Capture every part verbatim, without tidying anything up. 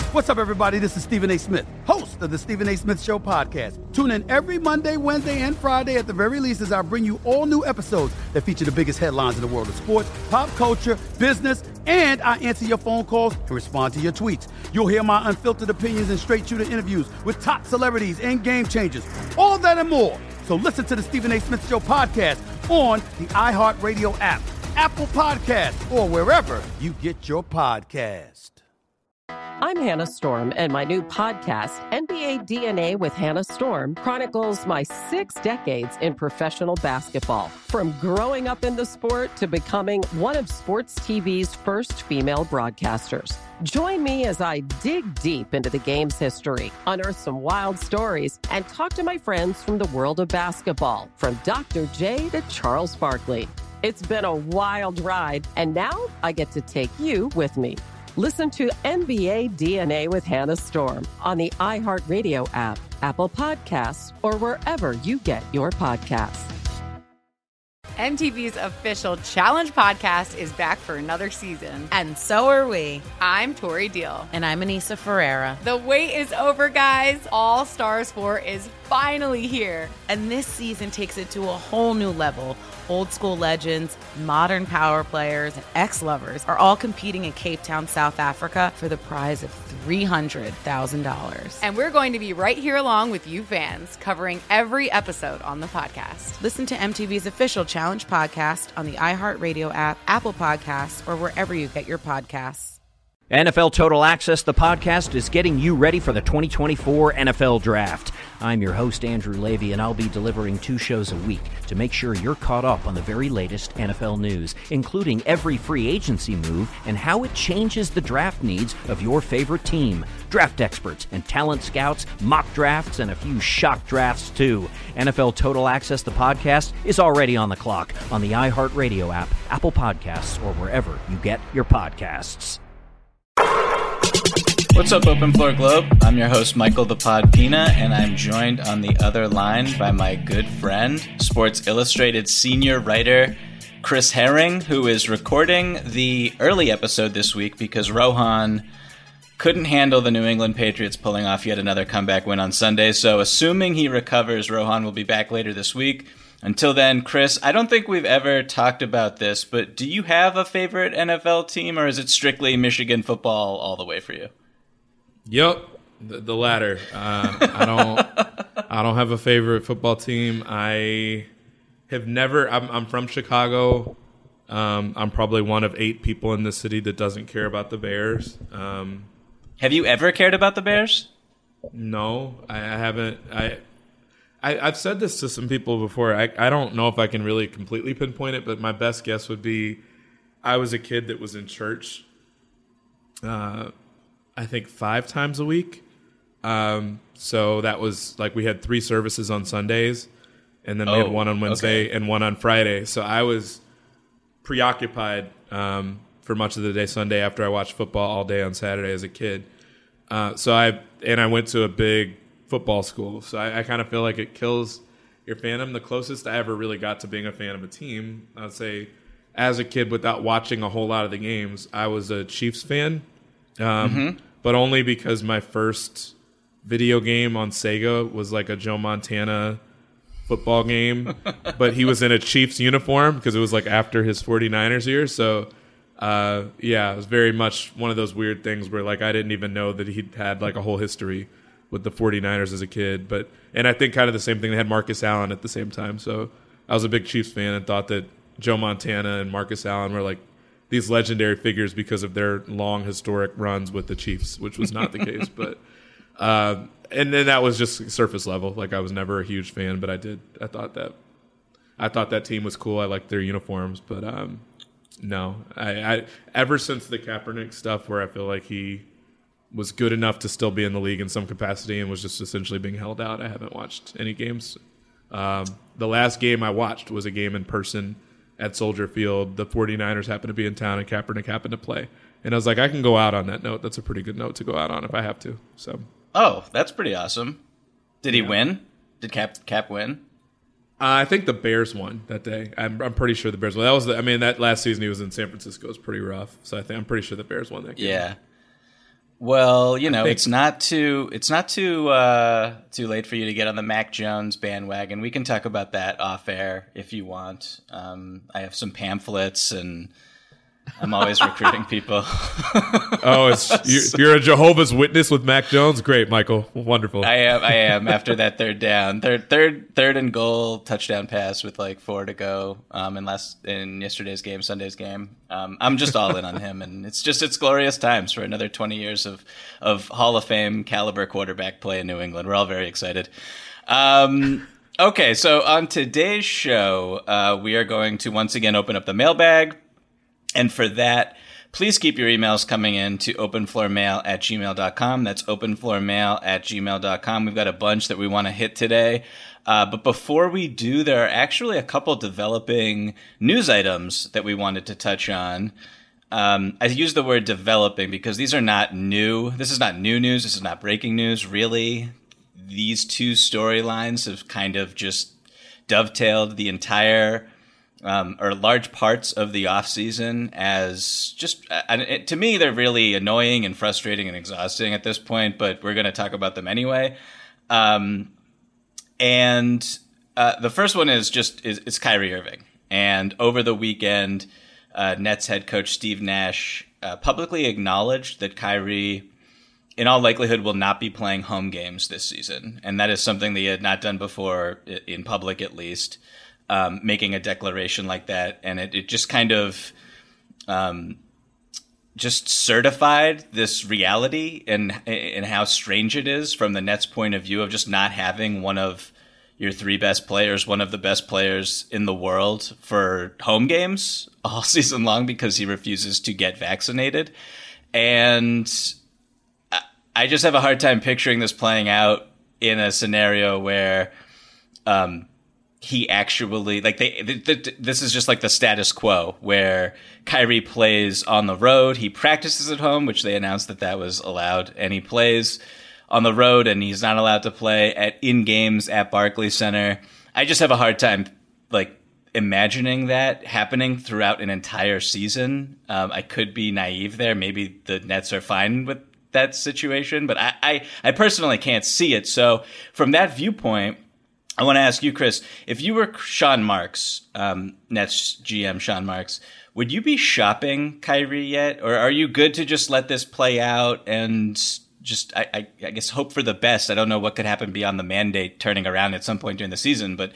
What's up, everybody? This is Stephen A. Smith, host of the Stephen A. Smith Show podcast. Tune in every Monday, Wednesday, and Friday at the very least as I bring you all new episodes that feature the biggest headlines in the world of sports, pop culture, business, and I answer your phone calls and respond to your tweets. You'll hear my unfiltered opinions and straight-shooter interviews with top celebrities and game changers. All that and more. So listen to the Stephen A. Smith Show podcast on the iHeartRadio app, Apple Podcasts, or wherever you get your podcast. I'm Hannah Storm, and my new podcast, N B A D N A with Hannah Storm, chronicles my six decades in professional basketball. From growing up in the sport to becoming one of sports T V's first female broadcasters. Join me as I dig deep into the game's history, unearth some wild stories, and talk to my friends from the world of basketball, from Doctor J to Charles Barkley. It's been a wild ride, and now I get to take you with me. Listen to N B A D N A with Hannah Storm on the iHeartRadio app, Apple Podcasts, or wherever you get your podcasts. M T V's official Challenge podcast is back for another season. And so are we. I'm Tori Deal. And I'm Anissa Ferreira. The wait is over, guys. All Stars four is finally here. And this season takes it to a whole new level. Old school legends, modern power players, and ex-lovers are all competing in Cape Town, South Africa for the prize of three hundred thousand dollars. And we're going to be right here along with you fans, covering every episode on the podcast. Listen to M T V's official Challenge podcast on the iHeartRadio app, Apple Podcasts, or wherever you get your podcasts. N F L Total Access, the podcast, is getting you ready for the twenty twenty-four N F L Draft. I'm your host, Andrew Levy, and I'll be delivering two shows a week to make sure you're caught up on the very latest N F L news, including every free agency move and how it changes the draft needs of your favorite team. Draft experts and talent scouts, mock drafts, and a few shock drafts, too. N F L Total Access, the podcast, is already on the clock on the iHeartRadio app, Apple Podcasts, or wherever you get your podcasts. What's up, Open Floor Globe? I'm your host, Michael the Pod Pina, and I'm joined on the other line by my good friend, Sports Illustrated senior writer Chris Herring, who is recording the early episode this week because Rohan couldn't handle the New England Patriots pulling off yet another comeback win on Sunday. So assuming he recovers, Rohan will be back later this week. Until then, Chris, I don't think we've ever talked about this, but do you have a favorite N F L team, or is it strictly Michigan football all the way for you? Yep, the, the latter. Uh, I don't. I don't have a favorite football team. I have never. I'm, I'm from Chicago. Um, I'm probably one of eight people in the city that doesn't care about the Bears. Um, have you ever cared about the Bears? No, I, I haven't. I, I I've said this to some people before. I I don't know if I can really completely pinpoint it, but my best guess would be I was a kid that was in church. Uh. I think five times a week. Um, so that was like we had three services on Sundays, and then we oh, had one on Wednesday okay. and one on Friday. So I was preoccupied um, for much of the day Sunday after I watched football all day on Saturday as a kid. Uh, so I and I went to a big football school. So I, I kind of feel like it kills your fandom. The closest I ever really got to being a fan of a team, I'd say, as a kid without watching a whole lot of the games, I was a Chiefs fan. Um, mm-hmm. But only because my first video game on Sega was like a Joe Montana football game. But he was in a Chiefs uniform because it was like after his 49ers year. So, uh, yeah, it was very much one of those weird things where like I didn't even know that he'd had like a whole history with the 49ers as a kid. But and I think kind of the same thing. They had Marcus Allen at the same time. So I was a big Chiefs fan and thought that Joe Montana and Marcus Allen were like these legendary figures because of their long historic runs with the Chiefs, which was not the case. But uh, and then that was just surface level. Like I was never a huge fan, but I did. I thought that I thought that team was cool. I liked their uniforms, but um, no, I, I ever since the Kaepernick stuff, where I feel like he was good enough to still be in the league in some capacity and was just essentially being held out, I haven't watched any games. Um, the last game I watched was a game in person at Soldier Field. The 49ers happened to be in town and Kaepernick happened to play. And I was like, I can go out on that note. That's a pretty good note to go out on if I have to. So, oh, that's pretty awesome. Did he yeah. win? Did Cap Cap win? Uh, I think the Bears won that day. I'm, I'm pretty sure the Bears won. That was the, I mean, that last season he was in San Francisco was pretty rough. So I think I'm pretty sure the Bears won that game. Yeah. Well, you know, it's not too it's not too uh, too late for you to get on the Mac Jones bandwagon. We can talk about that off air if you want. Um, I have some pamphlets, and I'm always recruiting people. Oh, it's, you, you're a Jehovah's Witness with Mac Jones? Great, Michael. Wonderful. I am. I am. After that third down, third, third, third and goal touchdown pass with like four to go. Um, in last in yesterday's game, Sunday's game. Um, I'm just all in on him, and it's just it's glorious times for another twenty years of of Hall of Fame caliber quarterback play in New England. We're all very excited. Um, okay, so on today's show, uh, we are going to once again open up the mailbag. And for that, please keep your emails coming in to openfloormail at gmail dot com. That's openfloormail at gmail dot com. We've got a bunch that we want to hit today. Uh, but before we do, there are actually a couple developing news items that we wanted to touch on. Um, I use the word developing because these are not new. This is not new news. This is not breaking news, really. These two storylines have kind of just dovetailed the entire Um, or large parts of the off season as just, and it, to me, they're really annoying and frustrating and exhausting at this point, but we're going to talk about them anyway. Um, and uh, the first one is just, is, is Kyrie Irving. And over the weekend, uh, Nets head coach Steve Nash uh, publicly acknowledged that Kyrie, in all likelihood, will not be playing home games this season. And that is something that he had not done before, in public at least. Um, making a declaration like that, and it, it just kind of um, just certified this reality and and how strange it is from the Nets' point of view of just not having one of your three best players, one of the best players in the world for home games all season long because he refuses to get vaccinated. And I, I just have a hard time picturing this playing out in a scenario where um, he actually, like, they, th- th- this is just like the status quo where Kyrie plays on the road. He practices at home, which they announced that that was allowed, and he plays on the road, and he's not allowed to play at in games at Barclays Center. I just have a hard time, like, imagining that happening throughout an entire season. Um, I could be naive there. Maybe the Nets are fine with that situation, but I, I, I personally can't see it. So from that viewpoint, I want to ask you, Chris, if you were Sean Marks, um, Nets G M Sean Marks, would you be shopping Kyrie yet? Or are you good to just let this play out and just, I, I, I guess, hope for the best? I don't know what could happen beyond the mandate turning around at some point during the season, but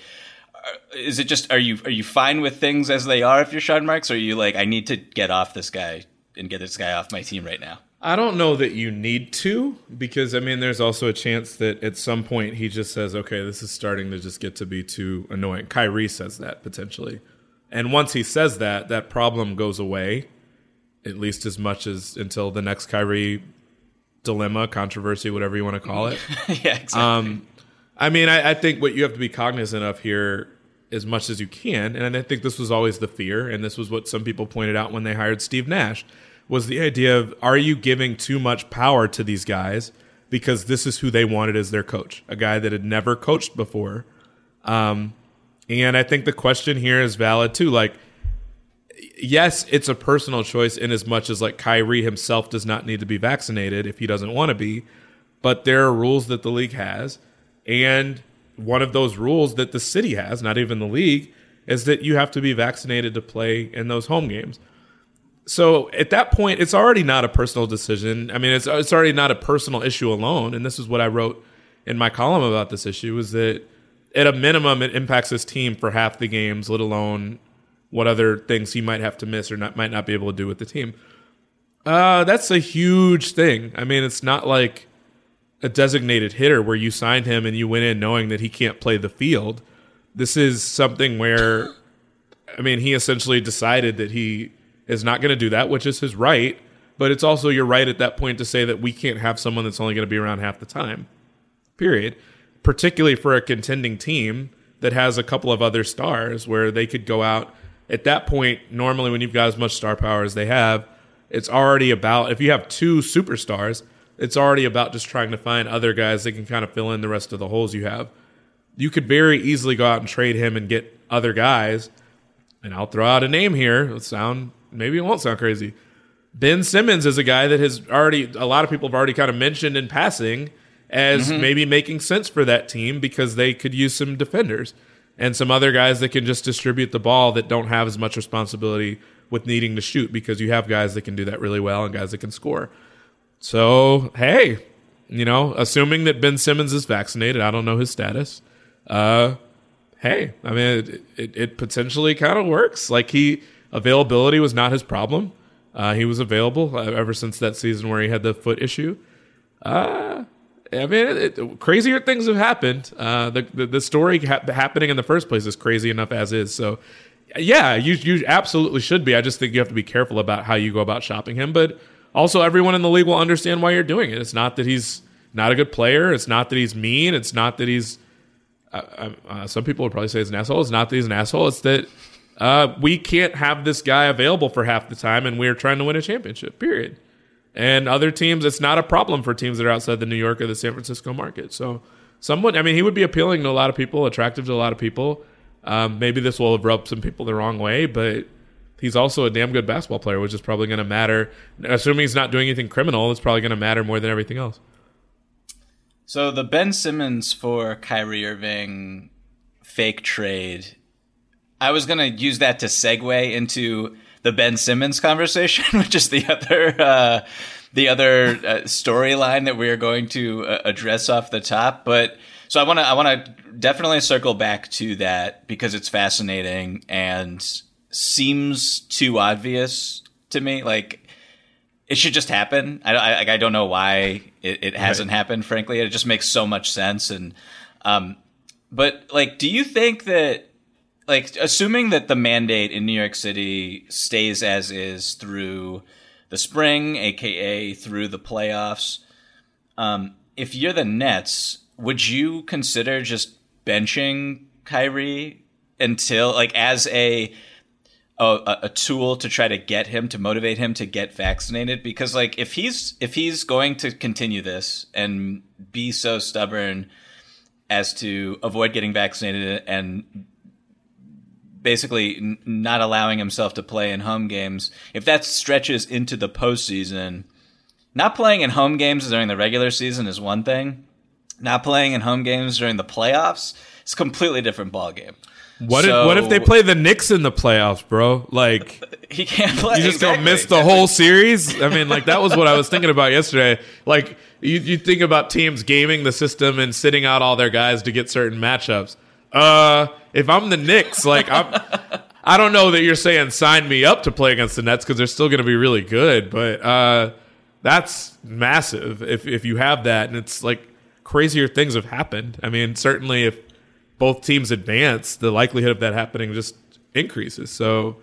is it just, are you are you fine with things as they are if you're Sean Marks? Or are you like, I need to get off this guy and get this guy off my team right now? I don't know that you need to, because, I mean, there's also a chance that at some point he just says, okay, this is starting to just get to be too annoying. Kyrie says that, potentially. And once he says that, that problem goes away, at least as much as until the next Kyrie dilemma, controversy, whatever you want to call it. Yeah, exactly. Um, I mean, I, I think what you have to be cognizant of here as much as you can, and I think this was always the fear, and this was what some people pointed out when they hired Steve Nash, was the idea of, are you giving too much power to these guys because this is who they wanted as their coach, a guy that had never coached before. Um, and I think the question here is valid too. Like, yes, it's a personal choice in as much as like Kyrie himself does not need to be vaccinated if he doesn't want to be, but there are rules that the league has. And one of those rules that the city has, not even the league, is that you have to be vaccinated to play in those home games. So at that point, it's already not a personal decision. I mean, it's it's already not a personal issue alone. And this is what I wrote in my column about this issue, is that at a minimum, it impacts his team for half the games, let alone what other things he might have to miss or not, might not be able to do with the team. Uh, that's a huge thing. I mean, it's not like a designated hitter where you signed him and you went in knowing that he can't play the field. This is something where, I mean, he essentially decided that he is not going to do that, which is his right, but it's also your right at that point to say that we can't have someone that's only going to be around half the time, period, particularly for a contending team that has a couple of other stars where they could go out. At that point, normally when you've got as much star power as they have, it's already about, if you have two superstars, it's already about just trying to find other guys that can kind of fill in the rest of the holes you have. You could very easily go out and trade him and get other guys, and I'll throw out a name here. It'll sound, maybe it won't sound crazy. Ben Simmons is a guy that has already, a lot of people have already kind of mentioned in passing as mm-hmm. maybe making sense for that team because they could use some defenders and some other guys that can just distribute the ball that don't have as much responsibility with needing to shoot, because you have guys that can do that really well and guys that can score. So, hey, you know, assuming that Ben Simmons is vaccinated, I don't know his status. Uh, hey, I mean, it, it, it potentially kind of works. Like, he availability was not his problem. Uh, he was available ever since that season where he had the foot issue. Uh, I mean, it, it, crazier things have happened. Uh, the, the the story ha- happening in the first place is crazy enough as is. So, yeah, you you absolutely should be. I just think you have to be careful about how you go about shopping him. But also, everyone in the league will understand why you're doing it. It's not that he's not a good player. It's not that he's mean. It's not that he's uh, uh, some people would probably say he's an asshole. It's not that he's an asshole. It's that uh, we can't have this guy available for half the time, and we're trying to win a championship, period. And other teams, it's not a problem for teams that are outside the New York or the San Francisco market. So someone, I mean, he would be appealing to a lot of people, attractive to a lot of people. Um, maybe this will have rubbed some people the wrong way, but he's also a damn good basketball player, which is probably going to matter. Assuming he's not doing anything criminal, it's probably going to matter more than everything else. So the Ben Simmons for Kyrie Irving fake trade, I was going to use that to segue into the Ben Simmons conversation, which is the other uh, the other uh, storyline that we are going to uh, address off the top. But so I want to I want to definitely circle back to that because it's fascinating and seems too obvious to me. Like, it should just happen. I I, I don't know why it, it hasn't right. happened. Frankly, it just makes so much sense. And um, but like, do you think that? Like, assuming that the mandate in New York City stays as is through the spring, a k a through the playoffs, um, if you're the Nets, would you consider just benching Kyrie until, like, as a, a a tool to try to get him, to motivate him to get vaccinated? Because, like, if he's if he's going to continue this and be so stubborn as to avoid getting vaccinated and basically n- not allowing himself to play in home games, if that stretches into the postseason, not playing in home games during the regular season is one thing. Not playing in home games during the playoffs is a completely different ballgame. What so, if what if they play the Knicks in the playoffs, bro? Like, he can't play. You just exactly, gonna miss the exactly. whole series? I mean, like, that was what I was thinking about yesterday. Like, you, you think about teams gaming the system and sitting out all their guys to get certain matchups. Uh, if I'm the Knicks, like, I'm, I don't know that you're saying sign me up to play against the Nets because they're still going to be really good, but uh, that's massive if if you have that, and it's like crazier things have happened. I mean, certainly if both teams advance, the likelihood of that happening just increases. So,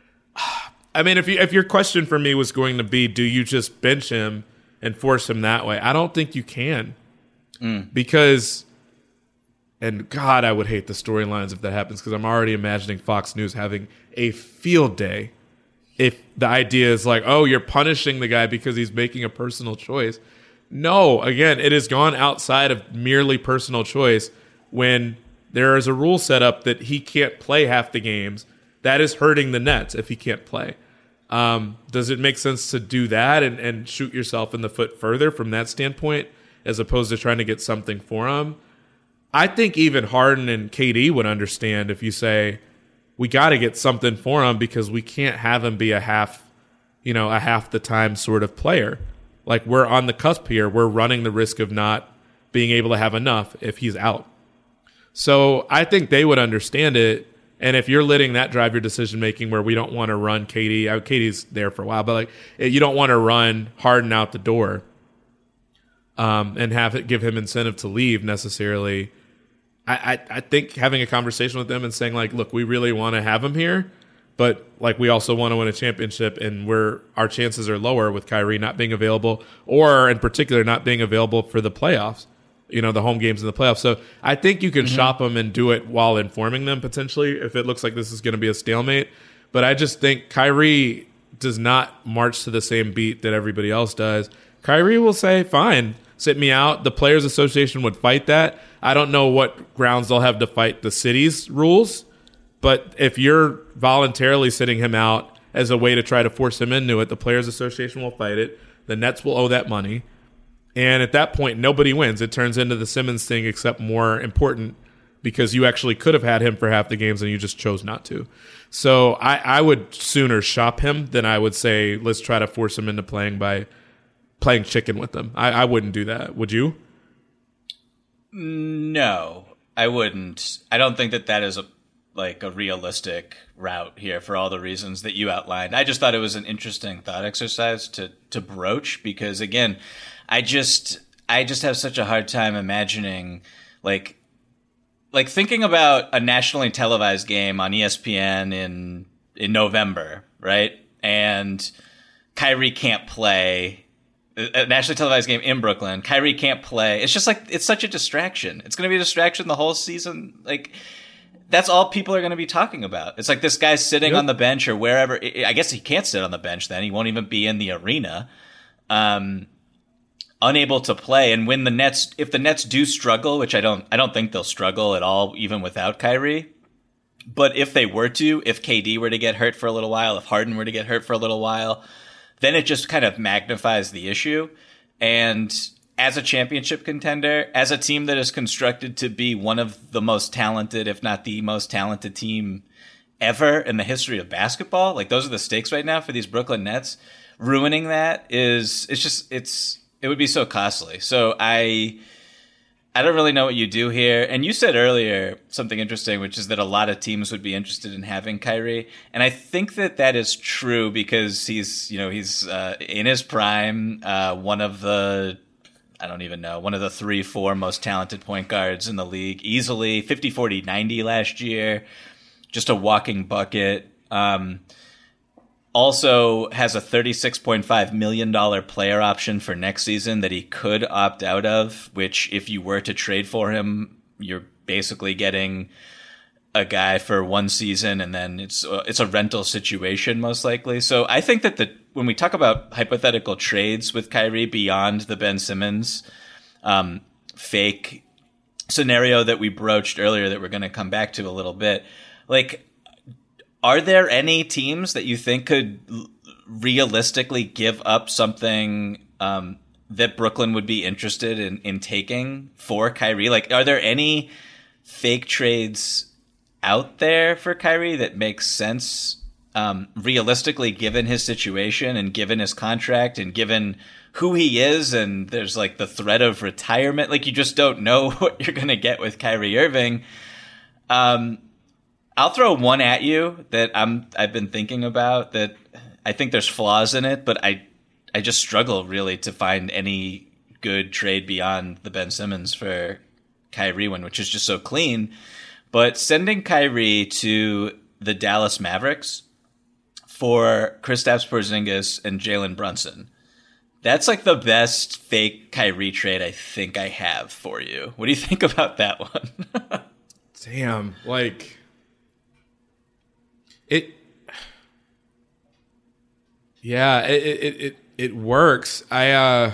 I mean, if you if your question for me was going to be, do you just bench him and force him that way? I don't think you can, mm. because. And God, I would hate the storylines if that happens, because I'm already imagining Fox News having a field day if the idea is like, oh, you're punishing the guy because he's making a personal choice. No, again, it has gone outside of merely personal choice when there is a rule set up that he can't play half the games. That is hurting the Nets if he can't play. Um, does it make sense to do that and, and shoot yourself in the foot further from that standpoint as opposed to trying to get something for him? I think even Harden and K D would understand if you say, we got to get something for him because we can't have him be a half, you know, a half the time sort of player. Like, we're on the cusp here. We're running the risk of not being able to have enough if he's out. So I think they would understand it. And if you're letting that drive your decision making where we don't want to run K D, K D's there for a while, but like, you don't want to run Harden out the door um, and have it give him incentive to leave necessarily. I, I think having a conversation with them and saying, like, look, we really want to have him here, but, like, we also want to win a championship, and we're our chances are lower with Kyrie not being available, or in particular not being available for the playoffs, you know, the home games in the playoffs. So I think you can mm-hmm. shop them and do it while informing them potentially if it looks like this is going to be a stalemate. But I just think Kyrie does not march to the same beat that everybody else does. Kyrie will say, fine, sit me out. The Players Association would fight that. I don't know what grounds they'll have to fight the city's rules, but if you're voluntarily sitting him out as a way to try to force him into it. The Players Association will fight it. The Nets will owe that money. And at that point, nobody wins. It turns into the Simmons thing, except more important because you actually could have had him for half the games and you just chose not to. So I, I would sooner shop him than I would say, let's try to force him into playing by playing chicken with them. I, I wouldn't do that. Would you? No, I wouldn't. I don't think that that is a like a realistic route here for all the reasons that you outlined. I just thought it was an interesting thought exercise to to broach because, again, I just I just have such a hard time imagining like like thinking about a nationally televised game on E S P N in in November, right? And Kyrie can't play. A nationally televised game in Brooklyn. Kyrie can't play. It's just like, it's such a distraction. It's going to be a distraction the whole season. Like, that's all people are going to be talking about. It's like this guy's sitting yep. on the bench or wherever. I guess he can't sit on the bench then. He won't even be in the arena. Um, unable to play. And when the Nets, if the Nets do struggle, which I don't, I don't think they'll struggle at all, even without Kyrie. But if they were to, if K D were to get hurt for a little while, if Harden were to get hurt for a little while, then it just kind of magnifies the issue. And as a championship contender, as a team that is constructed to be one of the most talented, if not the most talented team ever in the history of basketball, like those are the stakes right now for these Brooklyn Nets. Ruining that is, it's just, it's, it would be so costly. So I, I don't really know what you do here. And you said earlier something interesting, which is that a lot of teams would be interested in having Kyrie. And I think that that is true because he's, you know, he's uh, in his prime, uh, one of the, I don't even know, one of the three, four most talented point guards in the league, easily fifty, forty, ninety last year, just a walking bucket. Um, Also has a thirty-six point five million dollars player option for next season that he could opt out of, which if you were to trade for him, you're basically getting a guy for one season and then it's uh, it's a rental situation most likely. So I think that the when we talk about hypothetical trades with Kyrie beyond the Ben Simmons um, fake scenario that we broached earlier that we're going to come back to a little bit, like, are there any teams that you think could realistically give up something um, that Brooklyn would be interested in, in taking for Kyrie? Like, are there any fake trades out there for Kyrie that makes sense um, realistically given his situation and given his contract and given who he is? And there's like the threat of retirement. Like, you just don't know what you're going to get with Kyrie Irving. Um, I'll throw one at you that I'm, I've been thinking about that I think there's flaws in it, but I, I just struggle really to find any good trade beyond the Ben Simmons for Kyrie one, which is just so clean. But sending Kyrie to the Dallas Mavericks for Kristaps Porzingis and Jalen Brunson, that's like the best fake Kyrie trade I think I have for you. What do you think about that one? Damn, like... It, yeah, it, it, it, it works. I, uh,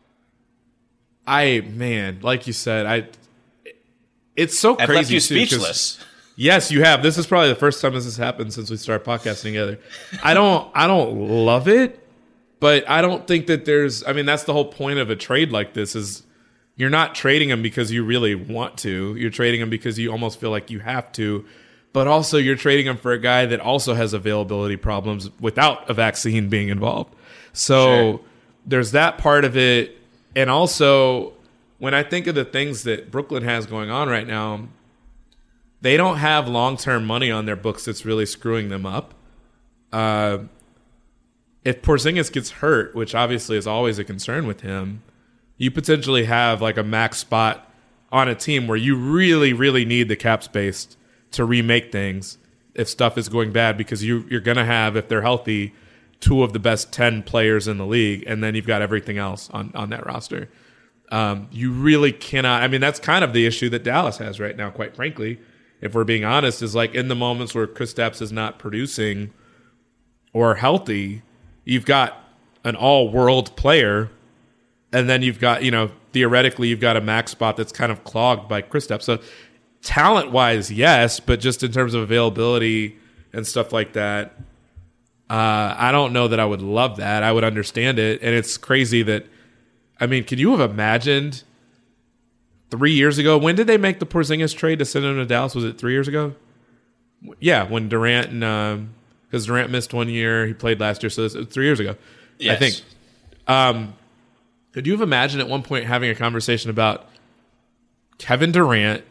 I, man, like you said, I, it's so crazy. I've left you too, speechless. Yes, you have. This is probably the first time this has happened since we started podcasting together. I don't, I don't love it, but I don't think that there's, I mean, that's the whole point of a trade like this is you're not trading them because you really want to. You're trading them because you almost feel like you have to. But also you're trading him for a guy that also has availability problems without a vaccine being involved. So sure. There's that part of it. And also, when I think of the things that Brooklyn has going on right now, they don't have long-term money on their books that's really screwing them up. Uh, if Porzingis gets hurt, which obviously is always a concern with him, you potentially have like a max spot on a team where you really, really need the cap space to remake things if stuff is going bad, because you, you're going to have, if they're healthy, two of the best ten players in the league, and then you've got everything else on, on that roster. Um, you really cannot. I mean, that's kind of the issue that Dallas has right now, quite frankly, if we're being honest, is like in the moments where Kristaps is not producing or healthy, you've got an all-world player, and then you've got, you know, theoretically, you've got a max spot that's kind of clogged by Kristaps. So talent-wise, yes, but just in terms of availability and stuff like that, Uh, I don't know that I would love that. I would understand it. And it's crazy that, I mean, could you have imagined three years ago? When did they make the Porzingis trade to send him to Dallas? Was it three years ago? Yeah, when Durant and because um, Durant missed one year, he played last year, so it was three years ago. Yes. I think. Um, could you have imagined at one point having a conversation about Kevin Durant,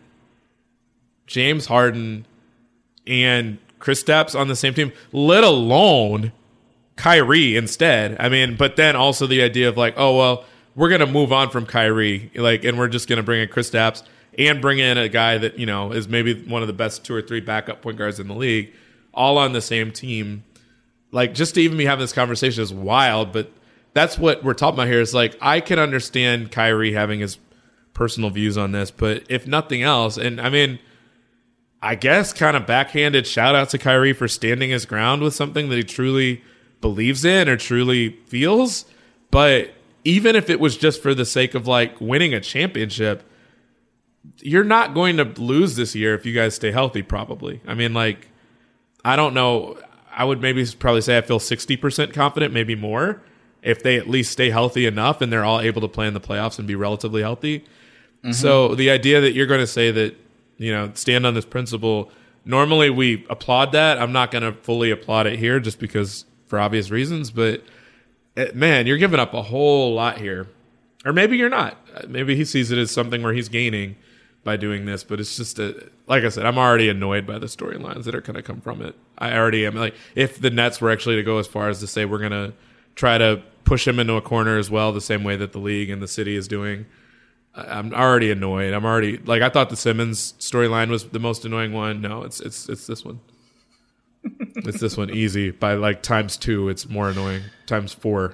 James Harden, and Kristaps on the same team, let alone Kyrie instead? I mean, but then also the idea of like, oh well, we're gonna move on from Kyrie, like, and we're just gonna bring in Kristaps and bring in a guy that, you know, is maybe one of the best two or three backup point guards in the league, all on the same team. Like, just to even be having this conversation is wild, but that's what we're talking about here. Is like, I can understand Kyrie having his personal views on this, but if nothing else, and I mean, I guess kind of backhanded shout out to Kyrie for standing his ground with something that he truly believes in or truly feels. But even if it was just for the sake of like winning a championship, you're not going to lose this year if you guys stay healthy, probably. I mean, like, I don't know. I would maybe probably say I feel sixty percent confident, maybe more, if they at least stay healthy enough and they're all able to play in the playoffs and be relatively healthy. Mm-hmm. So the idea that you're going to say that, you know, stand on this principle, normally we applaud that. I'm not going to fully applaud it here just because for obvious reasons, but man, you're giving up a whole lot here. Or maybe you're not. Maybe he sees it as something where he's gaining by doing this, but it's just a, like I said, I'm already annoyed by the storylines that are going to come from it. I already am. Like, if the Nets were actually to go as far as to say we're going to try to push him into a corner as well, the same way that the league and the city is doing, I'm already annoyed. I'm already like, I thought the Simmons storyline was the most annoying one. No, it's it's it's this one. It's this one easy by like times two. It's more annoying times four.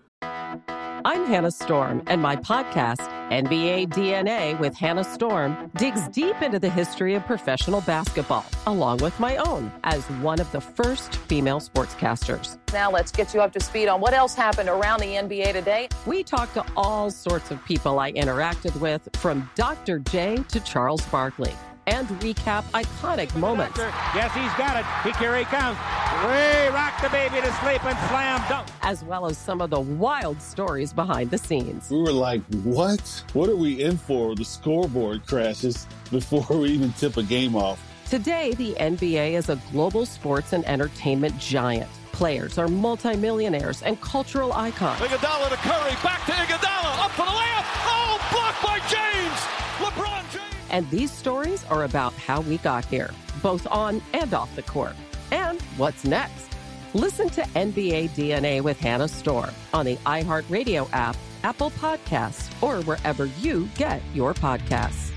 I'm Hannah Storm, and my podcast, N B A D N A with Hannah Storm, digs deep into the history of professional basketball, along with my own, as one of the first female sportscasters. Now let's get you up to speed on what else happened around the N B A today. We talked to all sorts of people I interacted with, from Doctor J to Charles Barkley, and recap iconic moments. Yes, he's got it. He, here he comes. Way rock the baby to sleep and slam dunk. As well as some of the wild stories behind the scenes. We were like, what? What are we in for? The scoreboard crashes before we even tip a game off. Today, the N B A is a global sports and entertainment giant. Players are multimillionaires and cultural icons. Iguodala to Curry, back to Iguodala, up for the layup. Oh, blocked by James. LeBron James. And these stories are about how we got here, both on and off the court. And what's next? Listen to N B A D N A with Hannah Storm on the iHeartRadio app, Apple Podcasts, or wherever you get your podcasts.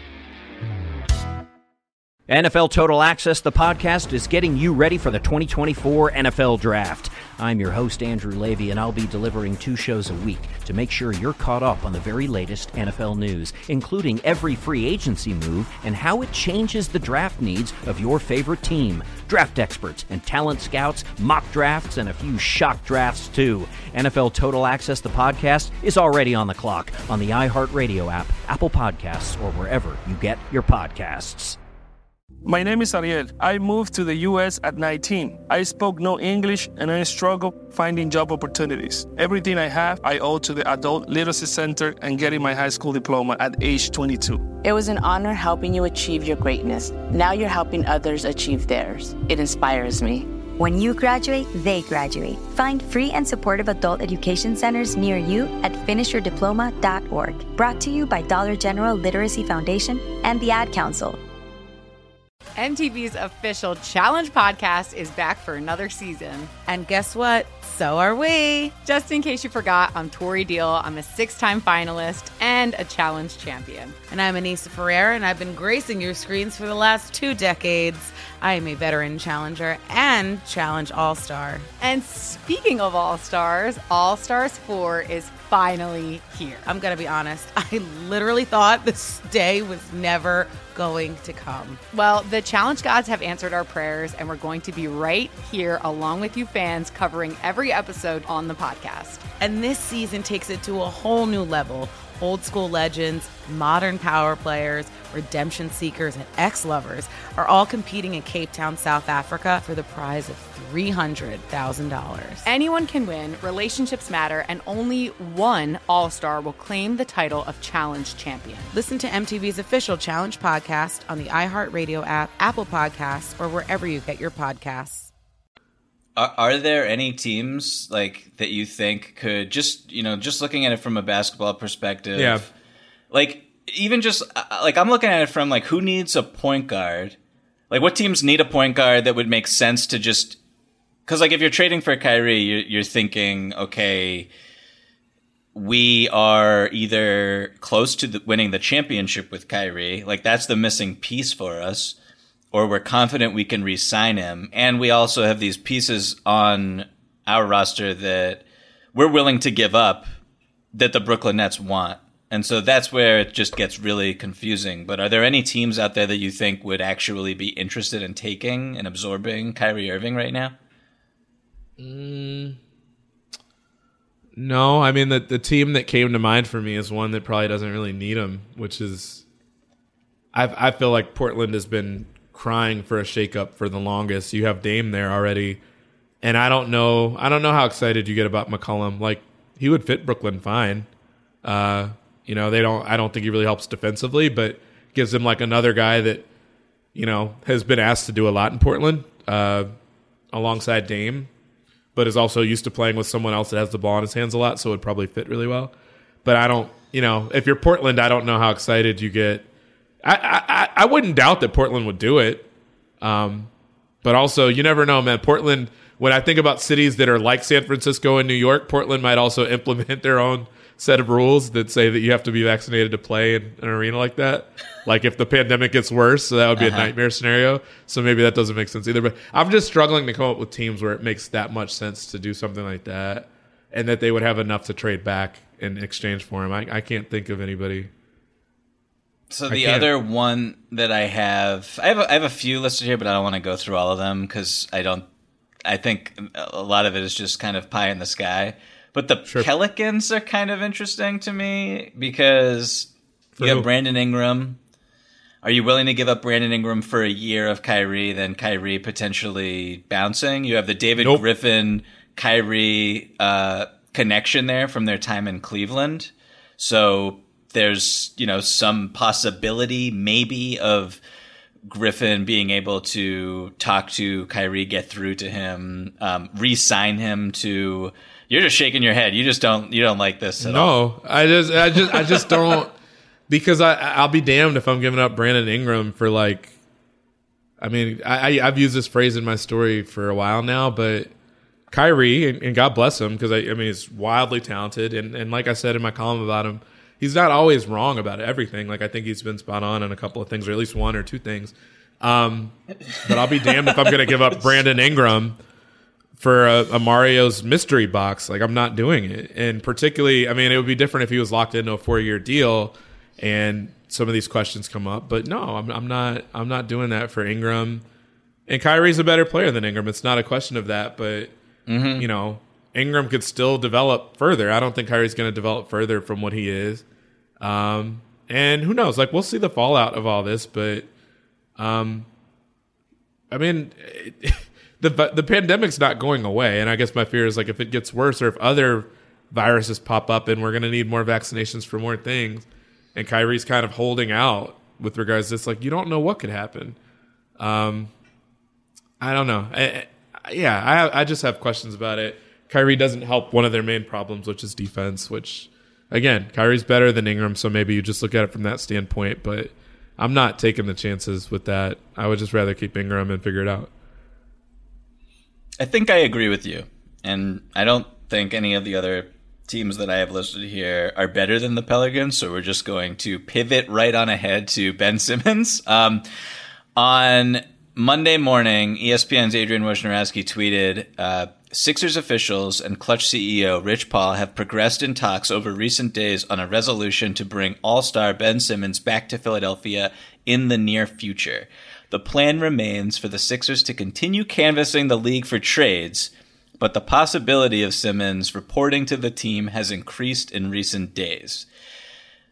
N F L Total Access, the podcast, is getting you ready for the twenty twenty-four N F L Draft. I'm your host, Andrew Levy, and I'll be delivering two shows a week to make sure you're caught up on the very latest N F L news, including every free agency move and how it changes the draft needs of your favorite team. Draft experts and talent scouts, mock drafts, and a few shock drafts, too. N F L Total Access, the podcast, is already on the clock on the iHeartRadio app, Apple Podcasts, or wherever you get your podcasts. My name is Ariel. I moved to the U S at nineteen. I spoke no English and I struggled finding job opportunities. Everything I have, I owe to the Adult Literacy Center and getting my high school diploma at age twenty-two. It was an honor helping you achieve your greatness. Now you're helping others achieve theirs. It inspires me. When you graduate, they graduate. Find free and supportive adult education centers near you at finish your diploma dot org. Brought to you by Dollar General Literacy Foundation and the Ad Council. M T V's official Challenge podcast is back for another season. And guess what? So are we. Just in case you forgot, I'm Tori Deal. I'm a six-time finalist and a Challenge champion. And I'm Anissa Ferreira, and I've been gracing your screens for the last two decades. I am a veteran challenger and Challenge All-Star. And speaking of All-Stars, All-Stars four is finally here. I'm going to be honest. I literally thought this day was never going to come. Well, the Challenge gods have answered our prayers, and we're going to be right here along with you fans covering every episode on the podcast. And this season takes it to a whole new level. Old school legends, modern power players, redemption seekers, and ex-lovers are all competing in Cape Town, South Africa for the prize of three hundred thousand dollars. Anyone can win, relationships matter, and only one All-Star will claim the title of Challenge Champion. Listen to M T V's official Challenge podcast on the iHeartRadio app, Apple Podcasts, or wherever you get your podcasts. Are, are there any teams like that you think could just, you know, just looking at it from a basketball perspective, yeah. like even just like I'm looking at it from like who needs a point guard? Like what teams need a point guard that would make sense to just, because like if you're trading for Kyrie, you're, you're thinking, okay, we are either close to the, winning the championship with Kyrie, like that's the missing piece for us, or we're confident we can re-sign him. And we also have these pieces on our roster that we're willing to give up that the Brooklyn Nets want. And so that's where it just gets really confusing. But are there any teams out there that you think would actually be interested in taking and absorbing Kyrie Irving right now? Mm, no, I mean, the, the team that came to mind for me is one that probably doesn't really need him, which is I I feel like Portland has been crying for a shakeup for the longest. You have Dame there already, and I don't know. I don't know how excited you get about McCollum. Like he would fit Brooklyn fine. Uh, you know, they don't. I don't think he really helps defensively, but gives them like another guy that you know has been asked to do a lot in Portland uh, alongside Dame, but is also used to playing with someone else that has the ball in his hands a lot, so it would probably fit really well. But I don't. You know, if you're Portland, I don't know how excited you get. I, I, I wouldn't doubt that Portland would do it. Um, but also, you never know, man. Portland, when I think about cities that are like San Francisco and New York, Portland might also implement their own set of rules that say that you have to be vaccinated to play in an arena like that. Like if the pandemic gets worse, so that would be uh-huh. a nightmare scenario. So maybe that doesn't make sense either. But I'm just struggling to come up with teams where it makes that much sense to do something like that and that they would have enough to trade back in exchange for him. I, I can't think of anybody. So the other one that I have, I have a, I have a few listed here, but I don't want to go through all of them because I don't. I think a lot of it is just kind of pie in the sky. But the sure. Pelicans are kind of interesting to me because for you who? have Brandon Ingram. Are you willing to give up Brandon Ingram for a year of Kyrie, then Kyrie potentially bouncing? You have the David nope. Griffin, Kyrie uh, connection there from their time in Cleveland. So there's, you know, some possibility maybe of Griffin being able to talk to Kyrie, get through to him, um, re-sign him to. You're just shaking your head. You just don't. You don't like this at no, all. No, I just, I just, I just don't. Because I, I'll be damned if I'm giving up Brandon Ingram for like. I mean, I, I've used this phrase in my story for a while now, but Kyrie, and, and God bless him, because I, I mean, he's wildly talented, and and like I said in my column about him. He's not always wrong about everything. Like I think he's been spot on on a couple of things, or at least one or two things. Um, but I'll be damned if I'm going to give up Brandon Ingram for a, a Mario's mystery box. Like I'm not doing it. And particularly, I mean, it would be different if he was locked into a four-year deal and some of these questions come up. But no, I'm, I'm not. I'm not doing that for Ingram. And Kyrie's a better player than Ingram. It's not a question of that. But mm-hmm. you know, Ingram could still develop further. I don't think Kyrie's going to develop further from what he is. Um, and who knows? Like, we'll see the fallout of all this, but, um, I mean, it, the the pandemic's not going away, and I guess my fear is like if it gets worse or if other viruses pop up and we're going to need more vaccinations for more things, and Kyrie's kind of holding out with regards to this, like you don't know what could happen. Um, I don't know. I, I, yeah, I I just have questions about it. Kyrie doesn't help one of their main problems, which is defense, which. Again, Kyrie's better than Ingram, so maybe you just look at it from that standpoint. But I'm not taking the chances with that. I would just rather keep Ingram and figure it out. I think I agree with you. And I don't think any of the other teams that I have listed here are better than the Pelicans, so we're just going to pivot right on ahead to Ben Simmons. Um, on Monday morning, E S P N's Adrian Wojnarowski tweeted, uh, Sixers officials and Clutch C E O Rich Paul have progressed in talks over recent days on a resolution to bring All-Star Ben Simmons back to Philadelphia in the near future. The plan remains for the Sixers to continue canvassing the league for trades, but the possibility of Simmons reporting to the team has increased in recent days.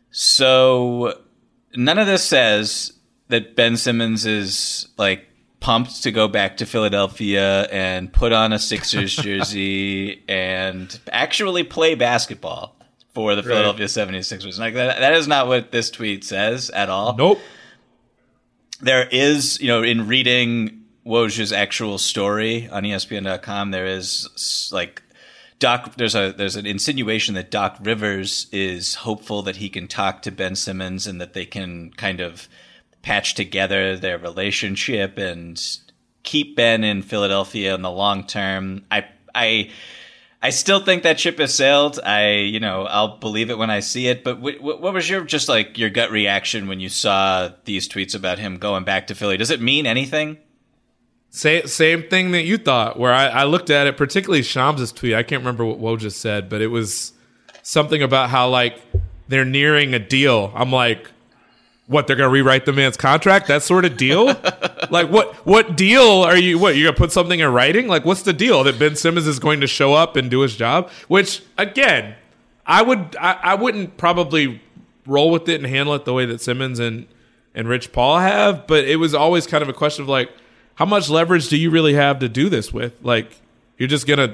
So none of this says that Ben Simmons is like pumped to go back to Philadelphia and put on a Sixers jersey and actually play basketball for the right. Philadelphia seventy-sixers. Like that, that is not what this tweet says at all. Nope. There is, you know, in reading Woj's actual story on E S P N dot com, there is like Doc. There's a there's an insinuation that Doc Rivers is hopeful that he can talk to Ben Simmons and that they can kind of patch together their relationship and keep Ben in Philadelphia in the long term. I I I still think that ship has sailed. I you know I'll believe it when I see it. But w- w- what was your just like your gut reaction when you saw these tweets about him going back to Philly? Does it mean anything? Same same thing that you thought. Where I, I looked at it, particularly Shams' tweet. I can't remember what Woj just said, but it was something about how like they're nearing a deal. I'm like, what? They're gonna rewrite the man's contract? That sort of deal? Like what? What deal are you? What, you're gonna put something in writing? Like what's the deal? That Ben Simmons is going to show up and do his job? Which again, I would I, I wouldn't probably roll with it and handle it the way that Simmons and and Rich Paul have. But it was always kind of a question of like, how much leverage do you really have to do this with? Like, you're just going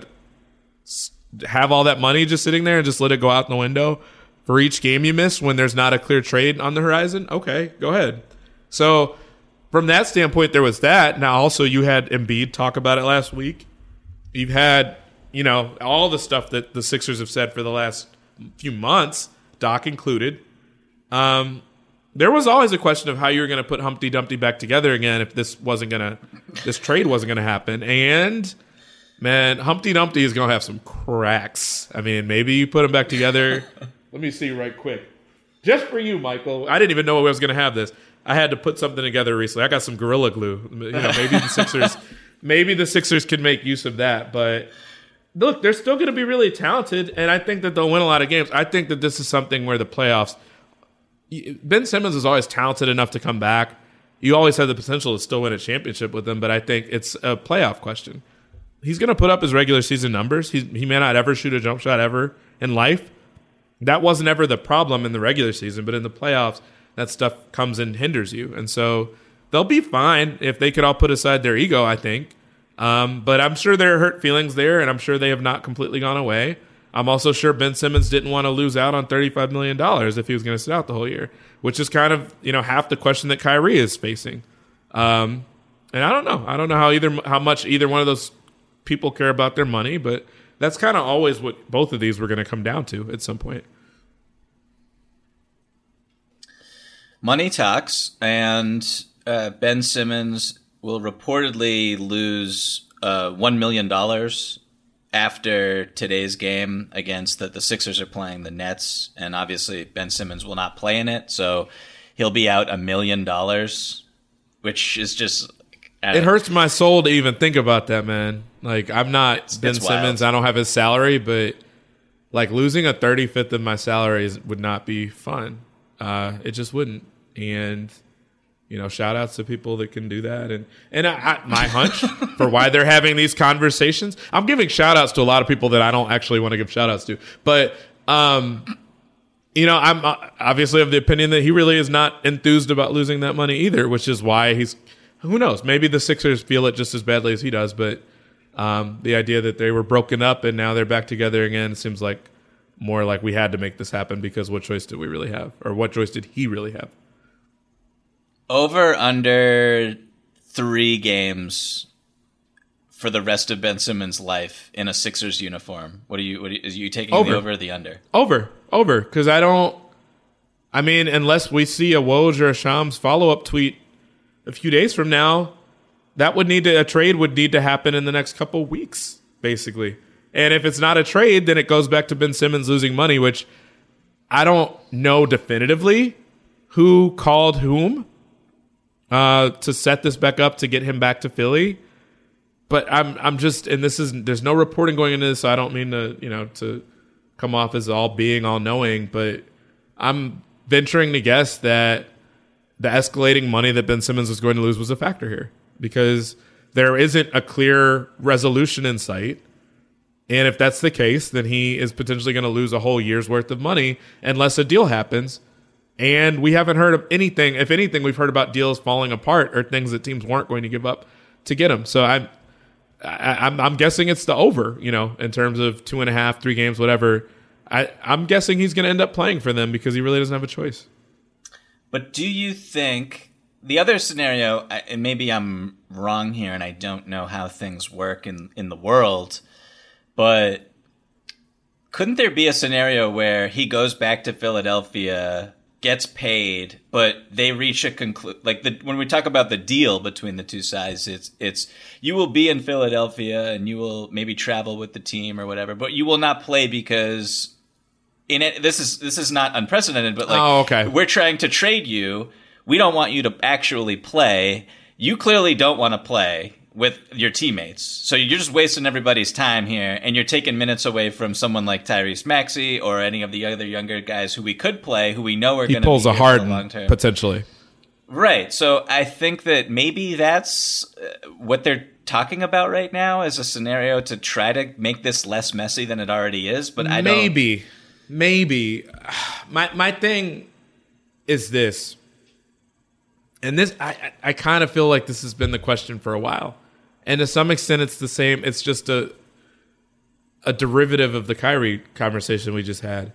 to have all that money just sitting there and just let it go out the window for each game you miss when there's not a clear trade on the horizon? Okay, go ahead. So from that standpoint, there was that. Now, also, you had Embiid talk about it last week. You've had, you know, all the stuff that the Sixers have said for the last few months, Doc included. Um There was always a question of how you were going to put Humpty Dumpty back together again if this wasn't going to, this trade wasn't going to happen. And man, Humpty Dumpty is going to have some cracks. I mean, maybe you put them back together. Let me see right quick. Just for you, Michael. I didn't even know I was going to have this. I had to put something together recently. I got some Gorilla Glue. You know, maybe the Sixers, maybe the Sixers could make use of that. But look, they're still going to be really talented, and I think that they'll win a lot of games. I think that this is something where the playoffs. Ben Simmons is always talented enough to come back. You always have the potential to still win a championship with him, but I think it's a playoff question. He's going to put up his regular season numbers. He's, he may not ever shoot a jump shot ever in life. That wasn't ever the problem in the regular season, but in the playoffs, that stuff comes and hinders you. And so they'll be fine if they could all put aside their ego, I think. Um, but I'm sure there are hurt feelings there, and I'm sure they have not completely gone away. I'm also sure Ben Simmons didn't want to lose out on thirty-five million dollars if he was going to sit out the whole year, which is kind of, you know, half the question that Kyrie is facing. Um, and I don't know. I don't know how either how much either one of those people care about their money, but that's kind of always what both of these were going to come down to at some point. Money talks, and uh, Ben Simmons will reportedly lose uh, one million dollars after today's game against the, the Sixers are playing the Nets, and obviously Ben Simmons will not play in it, so he'll be out a million dollars, which is just... It hurts my soul to even think about that, man. Like, I'm not it's, Ben it's Simmons. I don't have his salary, but like losing a thirty-fifth of my salary is, would not be fun. Uh, it just wouldn't. And... You know, shout outs to people that can do that. And and I, I, my hunch for why they're having these conversations, I'm giving shout outs to a lot of people that I don't actually want to give shout outs to. But, um, you know, I'm obviously of the opinion that he really is not enthused about losing that money either, which is why he's, who knows, maybe the Sixers feel it just as badly as he does. But um, the idea that they were broken up and now they're back together again seems like more like we had to make this happen because what choice did we really have? Or what choice did he really have? Over under three games for the rest of Ben Simmons' life in a Sixers uniform. What are you? What are you, is you taking over. the over or the under? Over, over. Because I don't. I mean, unless we see a Woj or a Shams follow up tweet a few days from now, that would need to a trade would need to happen in the next couple weeks, basically. And if it's not a trade, then it goes back to Ben Simmons losing money, which I don't know definitively who called whom. Uh, to set this back up to get him back to Philly, but I'm I'm just and this is there's no reporting going into this, so I don't mean to you know to come off as all being all knowing, but I'm venturing to guess that the escalating money that Ben Simmons was going to lose was a factor here because there isn't a clear resolution in sight, and if that's the case, then he is potentially going to lose a whole year's worth of money unless a deal happens. And we haven't heard of anything. If anything, we've heard about deals falling apart or things that teams weren't going to give up to get him. So I'm, I, I'm, I'm guessing it's the over, you know, in terms of two and a half, three games, whatever. I, I'm guessing he's going to end up playing for them because he really doesn't have a choice. But do you think the other scenario, and maybe I'm wrong here and I don't know how things work in, in the world, but couldn't there be a scenario where he goes back to Philadelphia, gets paid, but they reach a conclusion? Like the, when we talk about the deal between the two sides, it's it's you will be in Philadelphia and you will maybe travel with the team or whatever, but you will not play because in it. This is this is not unprecedented, but like oh, okay. we're trying to trade you. We don't want you to actually play. You clearly don't want to play with your teammates. So you're just wasting everybody's time here, and you're taking minutes away from someone like Tyrese Maxey or any of the other younger guys who we could play, who we know are going to be pulls a here hard for the long term. Potentially. Right. So I think that maybe that's what they're talking about right now as a scenario to try to make this less messy than it already is. But I don't. Maybe. Maybe. My, my thing is this. And this, I, I, I kind of feel like this has been the question for a while. And to some extent, it's the same. It's just a a derivative of the Kyrie conversation we just had.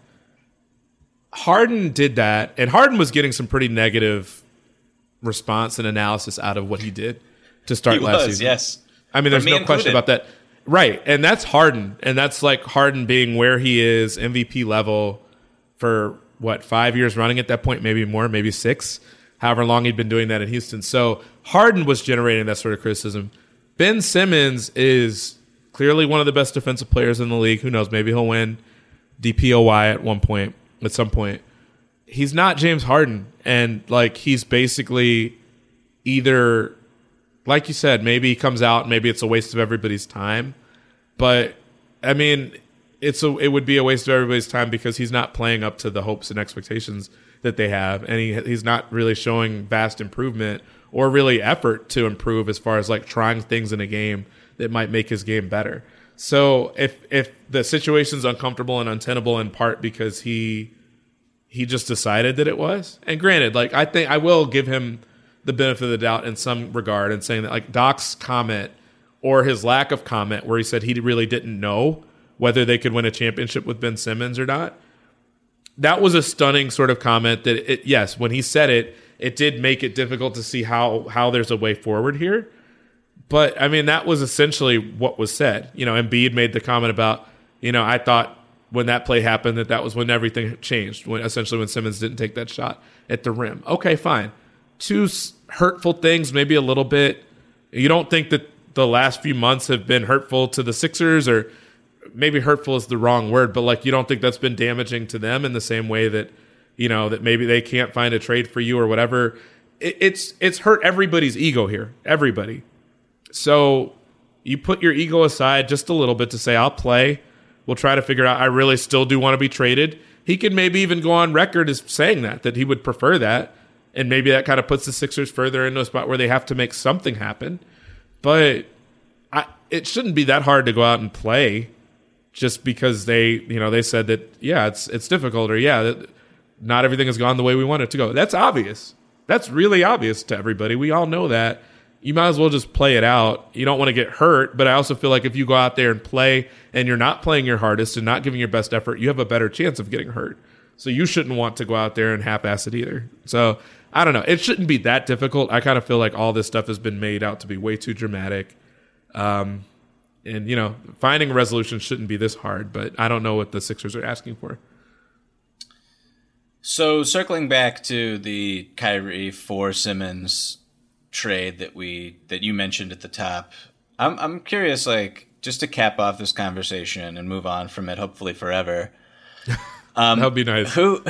Harden did that, and Harden was getting some pretty negative response and analysis out of what he did to start he last was, season. Yes, I mean, there's me no included. question about that. Right, and that's Harden, and that's like Harden being where he is, M V P level for, what, five years running at that point, maybe more, maybe six, however long he'd been doing that in Houston. So Harden was generating that sort of criticism. Ben Simmons is clearly one of the best defensive players in the league. Who knows? Maybe he'll win D P O Y at one point, at some point. He's not James Harden. And, like, he's basically either, like you said, maybe he comes out, maybe it's a waste of everybody's time. But, I mean, it's a, it would be a waste of everybody's time because he's not playing up to the hopes and expectations that they have. And he he's not really showing vast improvement or really effort to improve as far as like trying things in a game that might make his game better. So if if the situation's uncomfortable and untenable in part because he he just decided that it was, and granted, like I think I will give him the benefit of the doubt in some regard in saying that like Doc's comment or his lack of comment where he said he really didn't know whether they could win a championship with Ben Simmons or not. That was a stunning sort of comment that it, yes, when he said it, it did make it difficult to see how, how there's a way forward here. But, I mean, that was essentially what was said. You know, Embiid made the comment about, you know, I thought when that play happened that that was when everything changed, when essentially when Simmons didn't take that shot at the rim. Okay, fine. Two hurtful things, maybe a little bit. You don't think that the last few months have been hurtful to the Sixers, or maybe hurtful is the wrong word, but, like, you don't think that's been damaging to them in the same way that, you know, that maybe they can't find a trade for you or whatever. It, it's it's hurt everybody's ego here, everybody. So you put your ego aside just a little bit to say, I'll play. We'll try to figure out, I really still do want to be traded. He could maybe even go on record as saying that, that he would prefer that. And maybe that kind of puts the Sixers further into a spot where they have to make something happen. But I, it shouldn't be that hard to go out and play just because they, you know, they said that, yeah, it's it's difficult, or yeah, that, not everything has gone the way we want it to go. That's obvious. That's really obvious to everybody. We all know that. You might as well just play it out. You don't want to get hurt, but I also feel like if you go out there and play and you're not playing your hardest and not giving your best effort, you have a better chance of getting hurt. So you shouldn't want to go out there and half-ass it either. So I don't know. It shouldn't be that difficult. I kind of feel like all this stuff has been made out to be way too dramatic. Um, and, you know, finding a resolution shouldn't be this hard, but I don't know what the Sixers are asking for. So circling back to the Kyrie for Simmons trade that we that you mentioned at the top, I'm I'm curious, like, just to cap off this conversation and move on from it, hopefully forever. Um, that would be nice. Who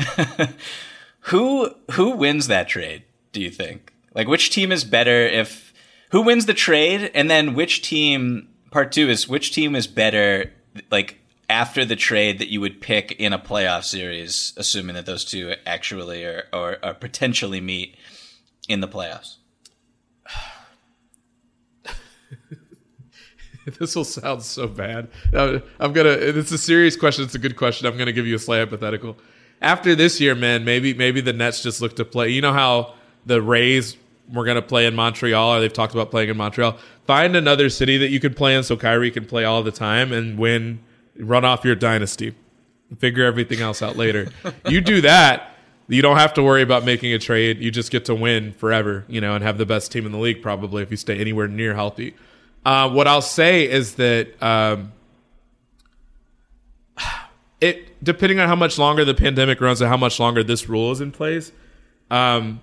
who who wins that trade? Do you think? Like, which team is better if who wins the trade, and then which team? Part two is which team is better, like, after the trade that you would pick in a playoff series, assuming that those two actually are or, or potentially meet in the playoffs. This will sound so bad. I'm gonna. It's a serious question. It's a good question. I'm gonna give you a slight hypothetical. after this year, man, maybe maybe the Nets just look to play. You know how the Rays were going to play in Montreal, or they've talked about playing in Montreal. Find another city that you could play in so Kyrie can play all the time and win, run off your dynasty. Figure everything else out later. You do that, you don't have to worry about making a trade. You just get to win forever, you know, and have the best team in the league probably if you stay anywhere near healthy. Uh, what I'll say is that um, it depending on how much longer the pandemic runs and how much longer this rule is in place, um,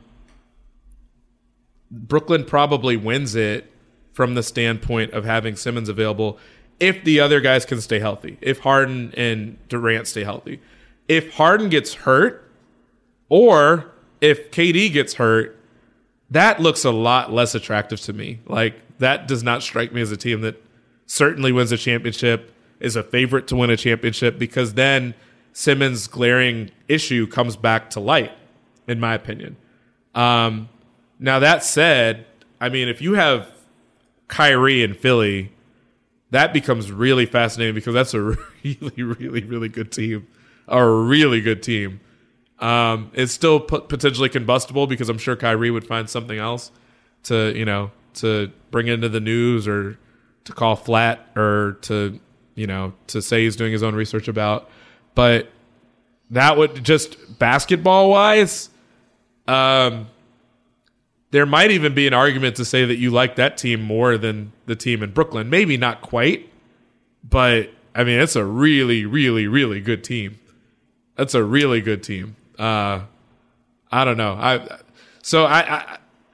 Brooklyn probably wins it from the standpoint of having Simmons available if the other guys can stay healthy, if Harden and Durant stay healthy. If Harden gets hurt or if K D gets hurt, that looks a lot less attractive to me. Like, that does not strike me as a team that certainly wins a championship, is a favorite to win a championship, because then Simmons' glaring issue comes back to light, in my opinion. Um, now, that said, I mean, if you have Kyrie in Philly, that becomes really fascinating because that's a really, really, really good team. A really good team. Um, it's still p- potentially combustible because I'm sure Kyrie would find something else to, you know, to bring into the news or to call flat or to, you know, to say he's doing his own research about. But that would just basketball wise, um, there might even be an argument to say that you like that team more than the team in Brooklyn. Maybe not quite, but I mean, it's a really, really, really good team. That's a really good team. Uh, I don't know. I so I I,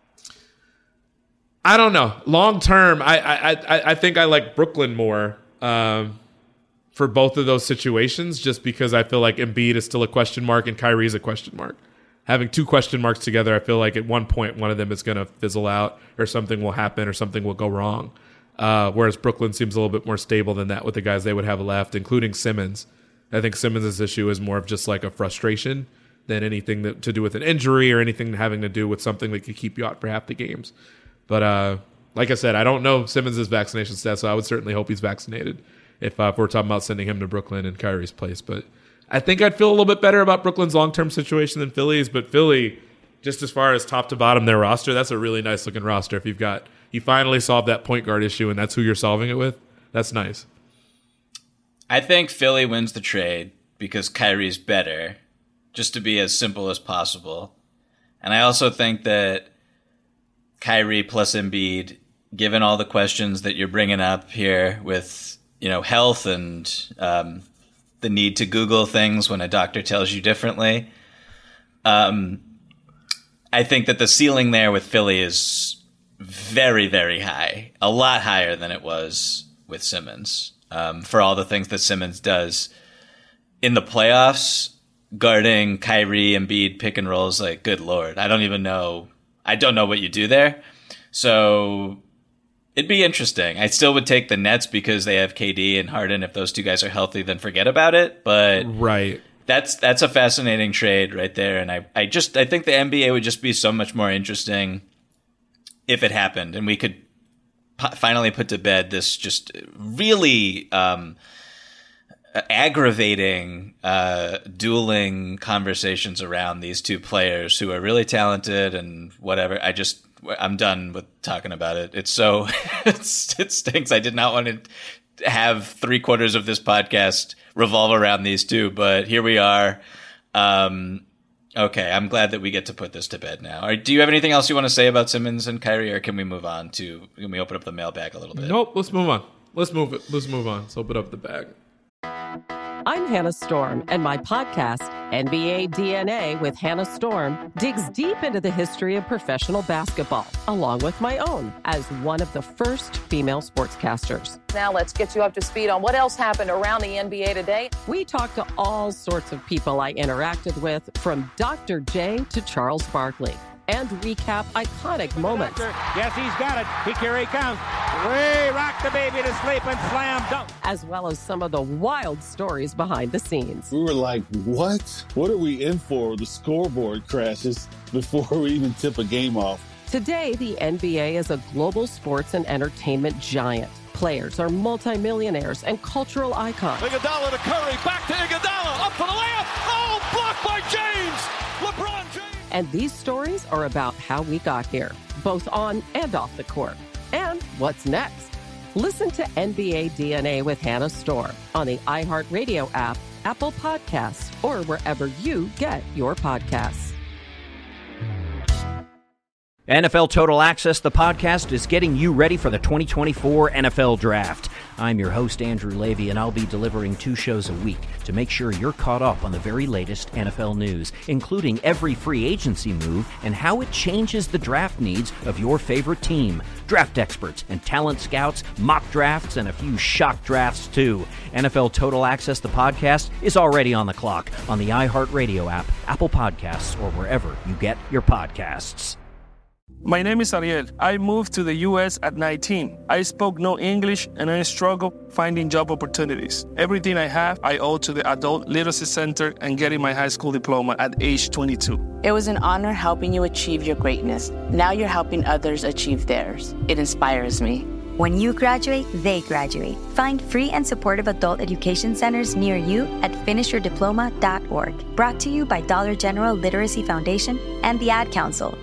I don't know. Long term, I, I I think I like Brooklyn more um, for both of those situations, just because I feel like Embiid is still a question mark and Kyrie is a question mark. Having two question marks together, I feel like at one point one of them is going to fizzle out or something will happen or something will go wrong. Uh, whereas Brooklyn seems a little bit more stable than that with the guys they would have left, including Simmons. I think Simmons' issue is more of just like a frustration than anything that, to do with an injury or anything having to do with something that could keep you out for half the games. But uh, like I said, I don't know Simmons' vaccination status, so I would certainly hope he's vaccinated if, uh, if we're talking about sending him to Brooklyn in Kyrie's place. But I think I'd feel a little bit better about Brooklyn's long-term situation than Philly's. But Philly, just as far as top to bottom their roster, that's a really nice-looking roster. If you've got you finally solved that point guard issue and that's who you're solving it with, that's nice. I think Philly wins the trade because Kyrie's better, just to be as simple as possible. And I also think that Kyrie plus Embiid, given all the questions that you're bringing up here with, you know, health and um, the need to Google things when a doctor tells you differently, um, I think that the ceiling there with Philly is very, very high, a lot higher than it was with Simmons. Um, for all the things that Simmons does in the playoffs, guarding Kyrie, Embiid, pick and rolls, like, good Lord. I don't even know. I don't know what you do there. So it'd be interesting. I still would take the Nets because they have K D and Harden. If those two guys are healthy, then forget about it. But right. That's that's a fascinating trade right there. And I, I just I think the N B A would just be so much more interesting if it happened. And we could finally put to bed this just really um, aggravating, uh, dueling conversations around these two players who are really talented and whatever. I just, I'm done with talking about it. It's so, it's, it stinks. I did not want to have three quarters of this podcast revolve around these two, but here we are. Um, Okay, I'm glad that we get to put this to bed now. Right, do you have anything else you want to say about Simmons and Kyrie, or can we move on to, can we open up the mailbag a little bit? Nope, let's move on. Let's move it. Let's move on. Let's open up the bag. I'm Hannah Storm, and my podcast, N B A D N A with Hannah Storm, digs deep into the history of professional basketball, along with my own, as one of the first female sportscasters. Now let's get you up to speed on what else happened around the N B A today. We talk to all sorts of people I interacted with, from Doctor J to Charles Barkley, and recap iconic moments. Yes, he's got it. He here he comes. Way rock the baby to sleep and slam dunk. As well as some of the wild stories behind the scenes. We were like, what? What are we in for? The scoreboard crashes before we even tip a game off. Today, the N B A is a global sports and entertainment giant. Players are multimillionaires and cultural icons. Iguodala to Curry, back to Iguodala, up for the layup. Oh, blocked blocked by James. LeBron James. And these stories are about how we got here, both on and off the court. And what's next? Listen to N B A D N A with Hannah Storm on the iHeartRadio app, Apple Podcasts, or wherever you get your podcasts. N F L Total Access, the podcast, is getting you ready for the twenty twenty-four N F L Draft. I'm your host, Andrew Levy, and I'll be delivering two shows a week to make sure you're caught up on the very latest N F L news, including every free agency move and how it changes the draft needs of your favorite team. Draft experts and talent scouts, mock drafts, and a few shock drafts, too. N F L Total Access, the podcast, is already on the clock on the iHeartRadio app, Apple Podcasts, or wherever you get your podcasts. My name is Ariel. I moved to the U S at nineteen. I spoke no English and I struggled finding job opportunities. Everything I have, I owe to the Adult Literacy Center and getting my high school diploma at age twenty-two. It was an honor helping you achieve your greatness. Now you're helping others achieve theirs. It inspires me. When you graduate, they graduate. Find free and supportive adult education centers near you at finish your diploma dot org. Brought to you by Dollar General Literacy Foundation and the Ad Council.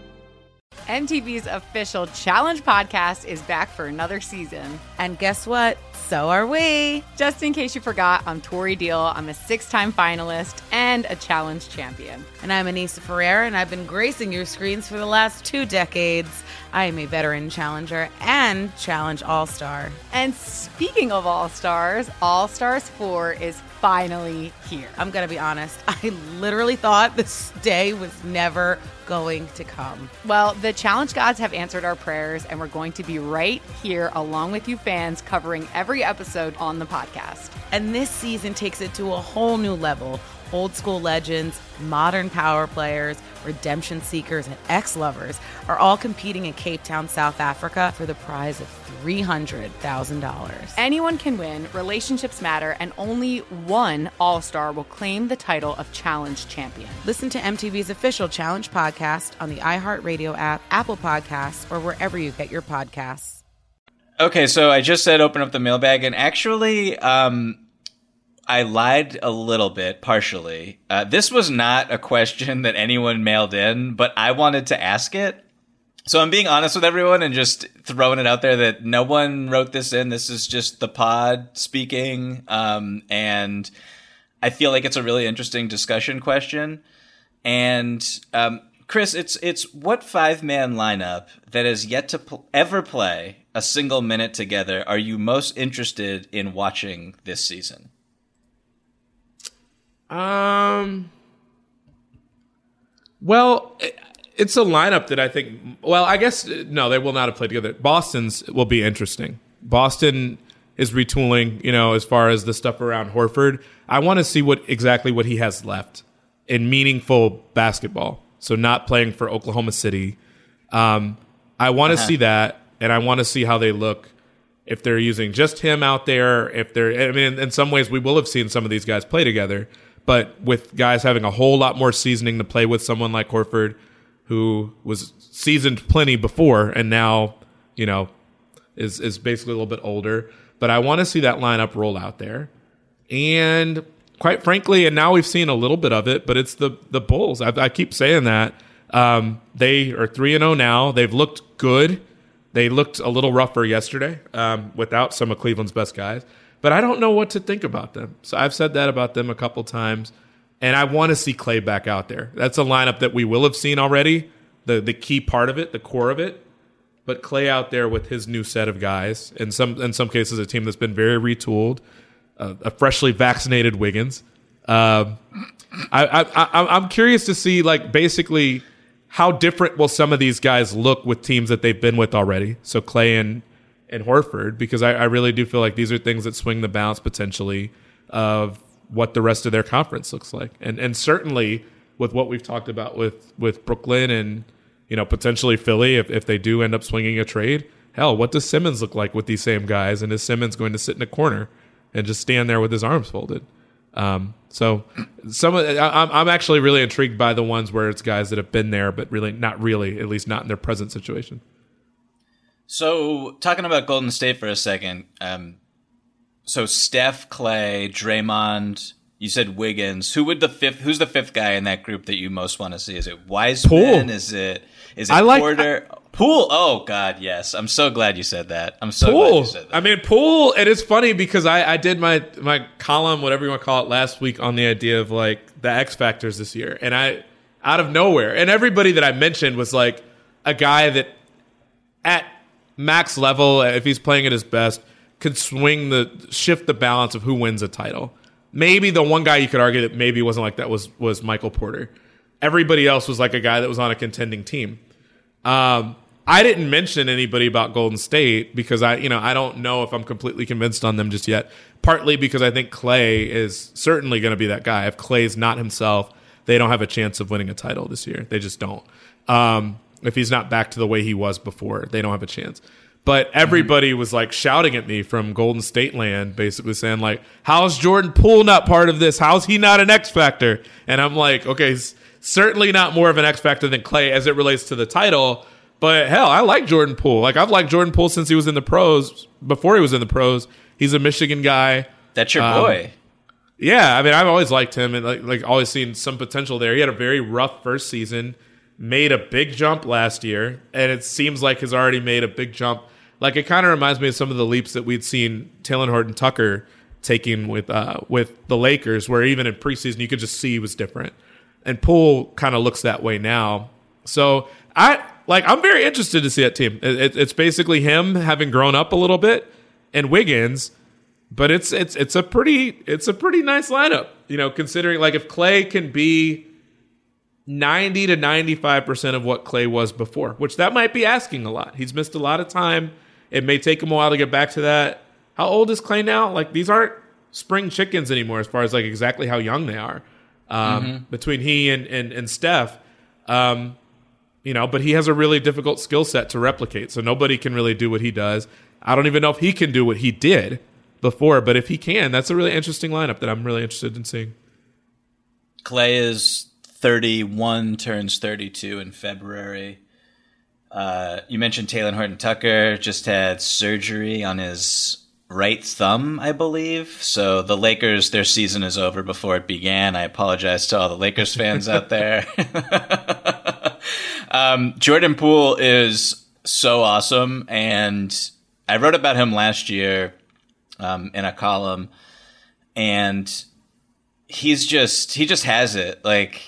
M T V's official Challenge podcast is back for another season. And guess what? So are we. Just in case you forgot, I'm Tori Deal. I'm a six-time finalist and a Challenge champion. And I'm Anissa Ferreira, and I've been gracing your screens for the last two decades. I am a veteran challenger and Challenge All-Star. And speaking of All-Stars, All-Stars four is finally here. I'm going to be honest. I literally thought this day was never going to come. Well, the Challenge gods have answered our prayers, and we're going to be right here along with you fans covering every episode on the podcast. And this season takes it to a whole new level. Old school legends, modern power players, redemption seekers, and ex-lovers are all competing in Cape Town, South Africa for the prize of three hundred thousand dollars. Anyone can win, relationships matter, and only one All-Star will claim the title of Challenge champion. Listen to M T V's official Challenge podcast on the iHeartRadio app, Apple Podcasts, or wherever you get your podcasts. Okay, so I just said open up the mailbag, and actually... um I lied a little bit, partially. Uh, this was not a question that anyone mailed in, but I wanted to ask it. So I'm being honest with everyone and just throwing it out there that no one wrote this in. This is just the pod speaking. Um, and I feel like it's a really interesting discussion question. And um, Chris, it's it's what five-man lineup that has yet to pl- ever play a single minute together are you most interested in watching this season? Um. Well, it's a lineup that I think. Well, I guess no, they will not have played together. Boston's will be interesting. Boston is retooling, you know, as far as the stuff around Horford. I want to see what exactly what he has left in meaningful basketball. So not playing for Oklahoma City. Um, I want to uh-huh. see that, and I want to see how they look. If they're using just him out there, if they're, I mean, in, in some ways, we will have seen some of these guys play together. But with guys having a whole lot more seasoning to play with someone like Horford, who was seasoned plenty before and now, you know, is is basically a little bit older. But I want to see that lineup roll out there. And quite frankly, and now we've seen a little bit of it, but it's the the Bulls. I, I keep saying that. Um, they are three and oh now. They've looked good. They looked a little rougher yesterday um, without some of Cleveland's best guys. But I don't know what to think about them. So I've said that about them a couple times. And I want to see Klay back out there. That's a lineup that we will have seen already, the the key part of it, the core of it. But Klay out there with his new set of guys, in some in some cases a team that's been very retooled, uh, a freshly vaccinated Wiggins. Um, I, I, I, I'm curious to see, like, basically how different will some of these guys look with teams that they've been with already. So Klay and and Horford, because I, I really do feel like these are things that swing the balance potentially of what the rest of their conference looks like. And and certainly with what we've talked about with, with Brooklyn and, you know, potentially Philly, if, if they do end up swinging a trade, hell, what does Simmons look like with these same guys? And is Simmons going to sit in a corner and just stand there with his arms folded? Um, so some of I, I'm I'm actually really intrigued by the ones where it's guys that have been there, but really not really, at least not in their present situation. So, talking about Golden State for a second, um, so Steph, Klay, Draymond, You said Wiggins. Who would the fifth? Who's the fifth guy in that group that you most want to see? Is it Wiseman? Poole. Is it is it I like, Porter? I, Poole. Oh God, yes. I'm so glad you said that. I'm so Poole. glad you said that. I mean, Poole. And it's funny because I, I did my my column, whatever you want to call it, last week on the idea of like the X factors this year, and I out of nowhere, and everybody that I mentioned was like a guy that at max level, if he's playing at his best, could swing the shift the balance of who wins a title. Maybe the one guy you could argue that maybe wasn't like that was was Michael Porter. Everybody else was like a guy that was on a contending team. Um, I didn't mention anybody about Golden State because I, you know, I don't know if I'm completely convinced on them just yet. Partly because I think Klay is certainly going to be that guy. If Klay's not himself, they don't have a chance of winning a title this year. They just don't. Um, if he's not back to the way he was before, they don't have a chance. But everybody was like shouting at me from Golden State land, basically saying like, how's Jordan Poole not part of this? How's he not an X factor? And I'm like, okay, certainly not more of an X factor than Klay as it relates to the title. But hell, I like Jordan Poole. Like I've liked Jordan Poole since he was in the pros, before he was in the pros. He's a Michigan guy. That's your um, boy. Yeah. I mean, I've always liked him and like, like always seen some potential there. He had a very rough first season, made a big jump last year. And it seems like has already made a big jump. Like it kind of reminds me of some of the leaps that we'd seen Talen Horton-Tucker taking with uh, with the Lakers, where even in preseason you could just see he was different. And Poole kind of looks that way now. So I like I'm very interested to see that team. It, it, it's basically him having grown up a little bit and Wiggins, but it's it's it's a pretty it's a pretty nice lineup. You know, considering like if Klay can be ninety to ninety-five percent of what Klay was before, which that might be asking a lot. He's missed a lot of time. It may take him a while to get back to that. How old is Klay now? Like these aren't spring chickens anymore as far as like exactly how young they are. Um, mm-hmm. Between he and, and, and Steph, um, you know, but he has a really difficult skill set to replicate. So nobody can really do what he does. I don't even know if he can do what he did before, but if he can, that's a really interesting lineup that I'm really interested in seeing. Klay is thirty-one, turns thirty-two in February. Uh, you mentioned Talen Horton-Tucker just had surgery on his right thumb, I believe. So the Lakers, their season is over before it began. I apologize to all the Lakers fans out there. um, Jordan Poole is so awesome. And I wrote about him last year um, in a column. And he's just, he just has it. Like,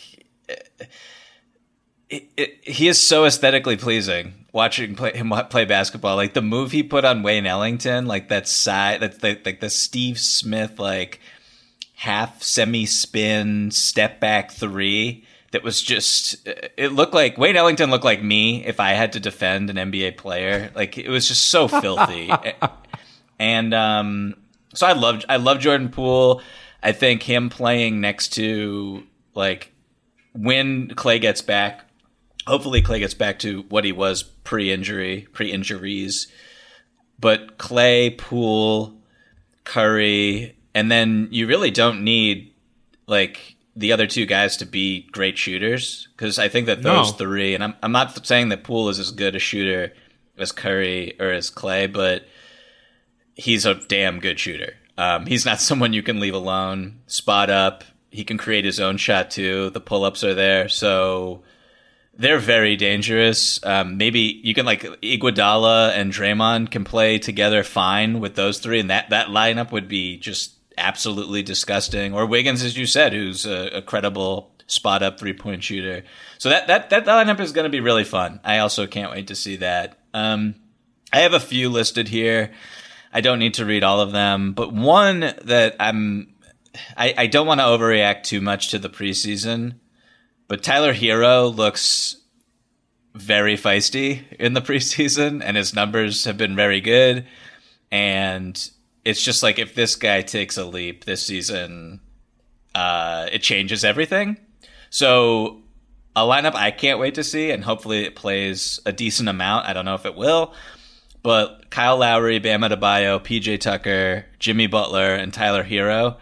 It, it, he is so aesthetically pleasing watching play, him play basketball. Like the move he put on Wayne Ellington, like that side, that's like, like the Steve Smith, like half semi spin step back three. That was just, it looked like Wayne Ellington looked like me if I had to defend an N B A player. Like it was just so filthy. And um, so I loved, I love Jordan Poole. I think him playing next to like when Klay gets back. Hopefully Klay gets back to what he was pre-injury, pre-injuries. But Klay, Poole, Curry, and then you really don't need like the other two guys to be great shooters because I think that those no. three, and I'm I'm not saying that Poole is as good a shooter as Curry or as Klay, but he's a damn good shooter. Um, he's not someone you can leave alone, spot up. He can create his own shot too. The pull-ups are there, so they're very dangerous. Um, maybe you can like Iguodala and Draymond can play together fine with those three, and that, that lineup would be just absolutely disgusting. Or Wiggins, as you said, who's a, a credible spot up three point shooter. So that that that lineup is going to be really fun. I also can't wait to see that. Um, I have a few listed here. I don't need to read all of them, but one that I'm I, I don't want to overreact too much to the preseason. But Tyler Hero looks very feisty in the preseason, and his numbers have been very good. And it's just like if this guy takes a leap this season, uh, it changes everything. So a lineup I can't wait to see, and hopefully it plays a decent amount. I don't know if it will. But Kyle Lowry, Bam Adebayo, P J Tucker, Jimmy Butler, and Tyler Hero.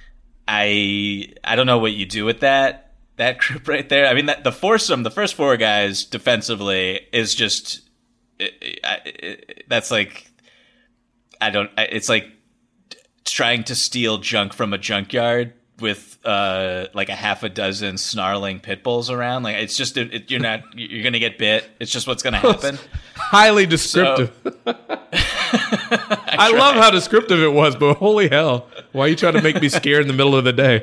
I I don't know what you do with that. That group right there. I mean, that, the foursome, the first four guys defensively is just, it, it, it, that's like, I don't, it's like trying to steal junk from a junkyard with uh, like a half a dozen snarling pit bulls around. Like it's just it, it, you're not you're gonna get bit. It's just what's gonna happen. Highly descriptive. So, I, I love how descriptive it was, but holy hell, why are you trying to make me scared in the middle of the day?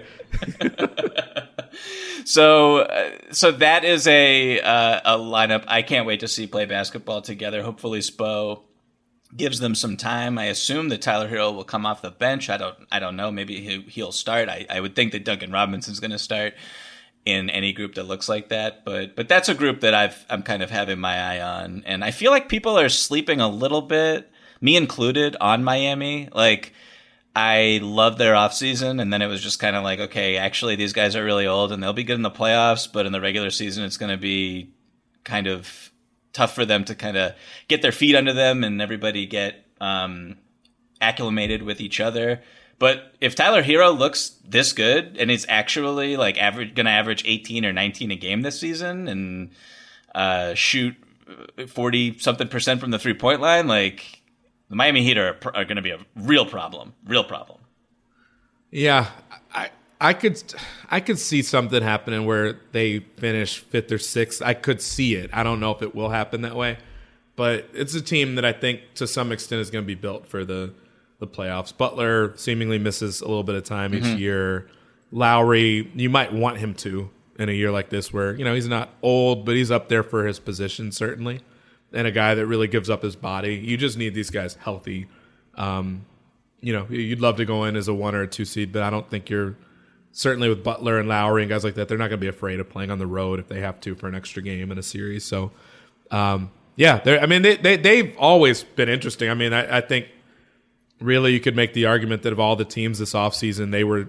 So, uh, so that is a uh, a lineup I can't wait to see play basketball together. Hopefully, Spo gives them some time. I assume that Tyler Hero will come off the bench. I don't, I don't know. Maybe he, he'll start. I, I would think that Duncan Robinson's going to start in any group that looks like that. But, but that's a group that I've, I'm kind of having my eye on, and I feel like people are sleeping a little bit, me included, on Miami. Like, I love their offseason, and then it was just kind of like, okay, actually these guys are really old and they'll be good in the playoffs, but in the regular season it's going to be kind of tough for them to kind of get their feet under them and everybody get um, acclimated with each other. But if Tyler Hero looks this good and is actually like average, going to average eighteen or nineteen a game this season and uh, shoot forty something percent from the three point line, like the Miami Heat are, are going to be a real problem, real problem. Yeah, I I could I could see something happening where they finish fifth or sixth. I could see it. I don't know if it will happen that way, but it's a team that I think to some extent is going to be built for the, the playoffs. Butler seemingly misses a little bit of time mm-hmm. each year. Lowry, you might want him to in a year like this where, you know, he's not old, but he's up there for his position certainly, and a guy that really gives up his body. You just need these guys healthy. Um, you know, you'd love to go in as a one or a two seed, but I don't think you're – certainly with Butler and Lowry and guys like that, they're not going to be afraid of playing on the road if they have to for an extra game in a series. So, um, yeah, I mean, they, they, they've always been interesting. I mean, I, I think really you could make the argument that of all the teams this offseason, they were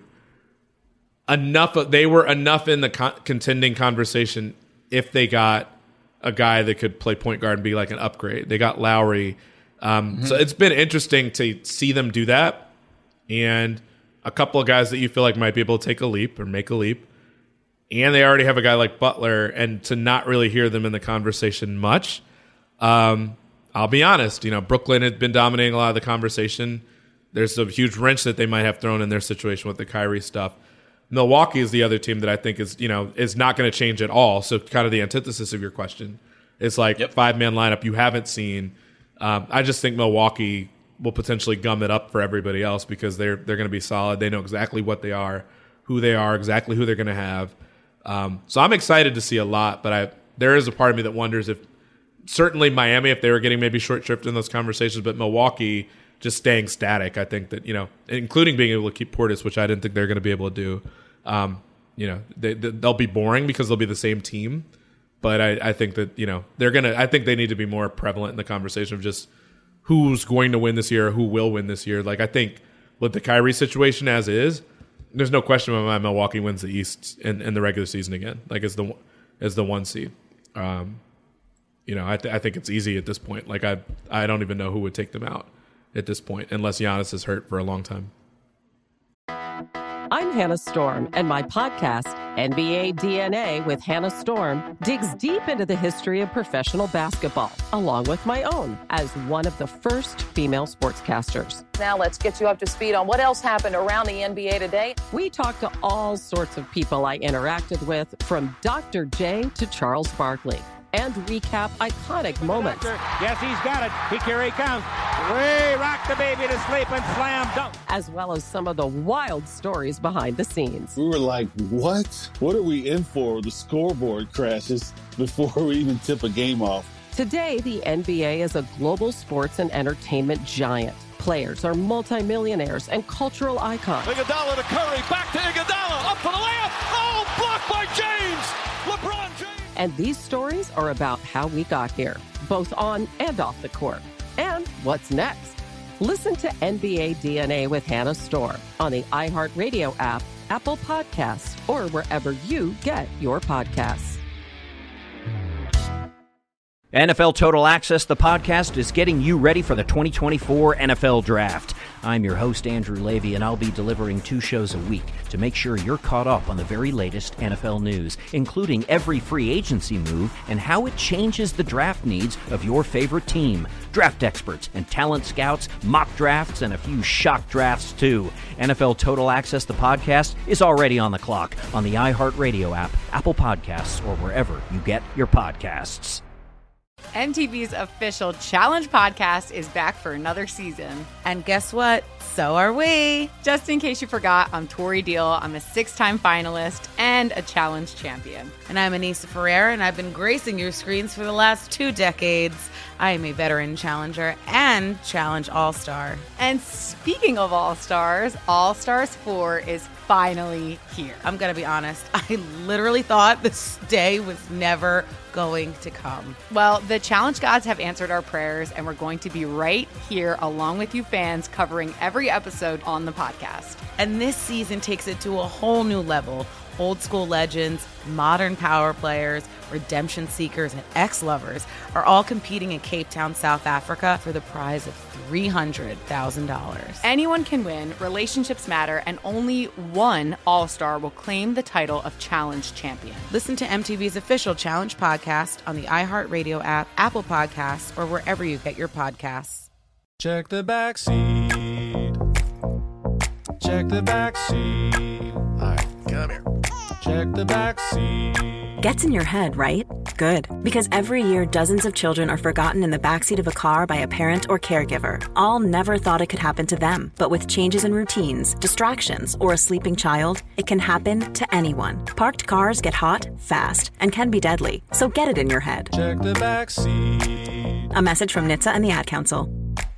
enough, they were enough in the con- contending conversation if they got a guy that could play point guard and be like an upgrade. They got Lowry. Um, mm-hmm. So it's been interesting to see them do that. And a couple of guys that you feel like might be able to take a leap or make a leap. And they already have a guy like Butler, and to not really hear them in the conversation much. Um, I'll be honest, you know, Brooklyn had been dominating a lot of the conversation. There's a huge wrench that they might have thrown in their situation with the Kyrie stuff. Milwaukee is the other team that I think is, you know, is not going to change at all. So kind of the antithesis of your question. It's like yep. five-man lineup you haven't seen. Um, I just think Milwaukee will potentially gum it up for everybody else because they're they're going to be solid. They know exactly what they are, who they are, exactly who they're going to have. Um, so I'm excited to see a lot, but I there is a part of me that wonders if certainly Miami, if they were getting maybe short shrift in those conversations, but Milwaukee just staying static. I think that, you know, including being able to keep Portis, which I didn't think they were going to be able to do. Um, you know, they, they'll be boring because they'll be the same team. But I, I think that, you know, they're going to, I think they need to be more prevalent in the conversation of just who's going to win this year, or who will win this year. Like, I think with the Kyrie situation as is, there's no question about my Milwaukee wins the East in, in the regular season again, like as the as the one seed. Um, you know, I, th- I think it's easy at this point. Like, I I don't even know who would take them out at this point, unless Giannis is hurt for a long time. I'm Hannah Storm, and my podcast, N B A D N A with Hannah Storm, digs deep into the history of professional basketball, along with my own, as one of the first female sportscasters. Now let's get you up to speed on what else happened around the N B A today. We talked to all sorts of people I interacted with, from Doctor J to Charles Barkley, and recap iconic moments. Yes, he's got it. He here he comes. Way rock the baby to sleep and slam dunk. As well as some of the wild stories behind the scenes. We were like, what? What are we in for? The scoreboard crashes before we even tip a game off. Today, the N B A is a global sports and entertainment giant. Players are multimillionaires and cultural icons. Iguodala to Curry, back to Iguodala, up for the layup. Oh, blocked by James. LeBron James. And these stories are about how we got here, both on and off the court. And what's next? Listen to N B A D N A with Hannah Storm on the iHeartRadio app, Apple Podcasts, or wherever you get your podcasts. N F L Total Access, the podcast, is getting you ready for the twenty twenty-four N F L Draft. I'm your host, Andrew Levy, and I'll be delivering two shows a week to make sure you're caught up on the very latest N F L news, including every free agency move and how it changes the draft needs of your favorite team. Draft experts and talent scouts, mock drafts, and a few shock drafts, too. N F L Total Access, the podcast, is already on the clock on the iHeartRadio app, Apple Podcasts, or wherever you get your podcasts. M T V's official Challenge podcast is back for another season. And guess what? So are we. Just in case you forgot, I'm Tori Deal. I'm a six-time finalist and a Challenge champion. And I'm Anissa Ferreira, and I've been gracing your screens for the last two decades. I am a veteran challenger and Challenge All-Star. And speaking of All-Stars, All-Stars four is finally here. I'm going to be honest. I literally thought this day was never going to come. Well, the Challenge gods have answered our prayers, and we're going to be right here along with you fans covering every episode on the podcast. And this season takes it to a whole new level. Old school legends, modern power players, redemption seekers, and ex-lovers are all competing in Cape Town, South Africa for the prize of three hundred thousand dollars. Anyone can win, relationships matter, and only one All-Star will claim the title of Challenge champion. Listen to M T V's official Challenge podcast on the iHeartRadio app, Apple Podcasts, or wherever you get your podcasts. Check the back seat. Check the back seat. All right, come here. Check the back seat. Gets in your head, right? Good. Because every year, dozens of children are forgotten in the backseat of a car by a parent or caregiver. All never thought it could happen to them. But with changes in routines, distractions, or a sleeping child, it can happen to anyone. Parked cars get hot, fast, and can be deadly. So get it in your head. Check the back seat. A message from N H T S A and the Ad Council.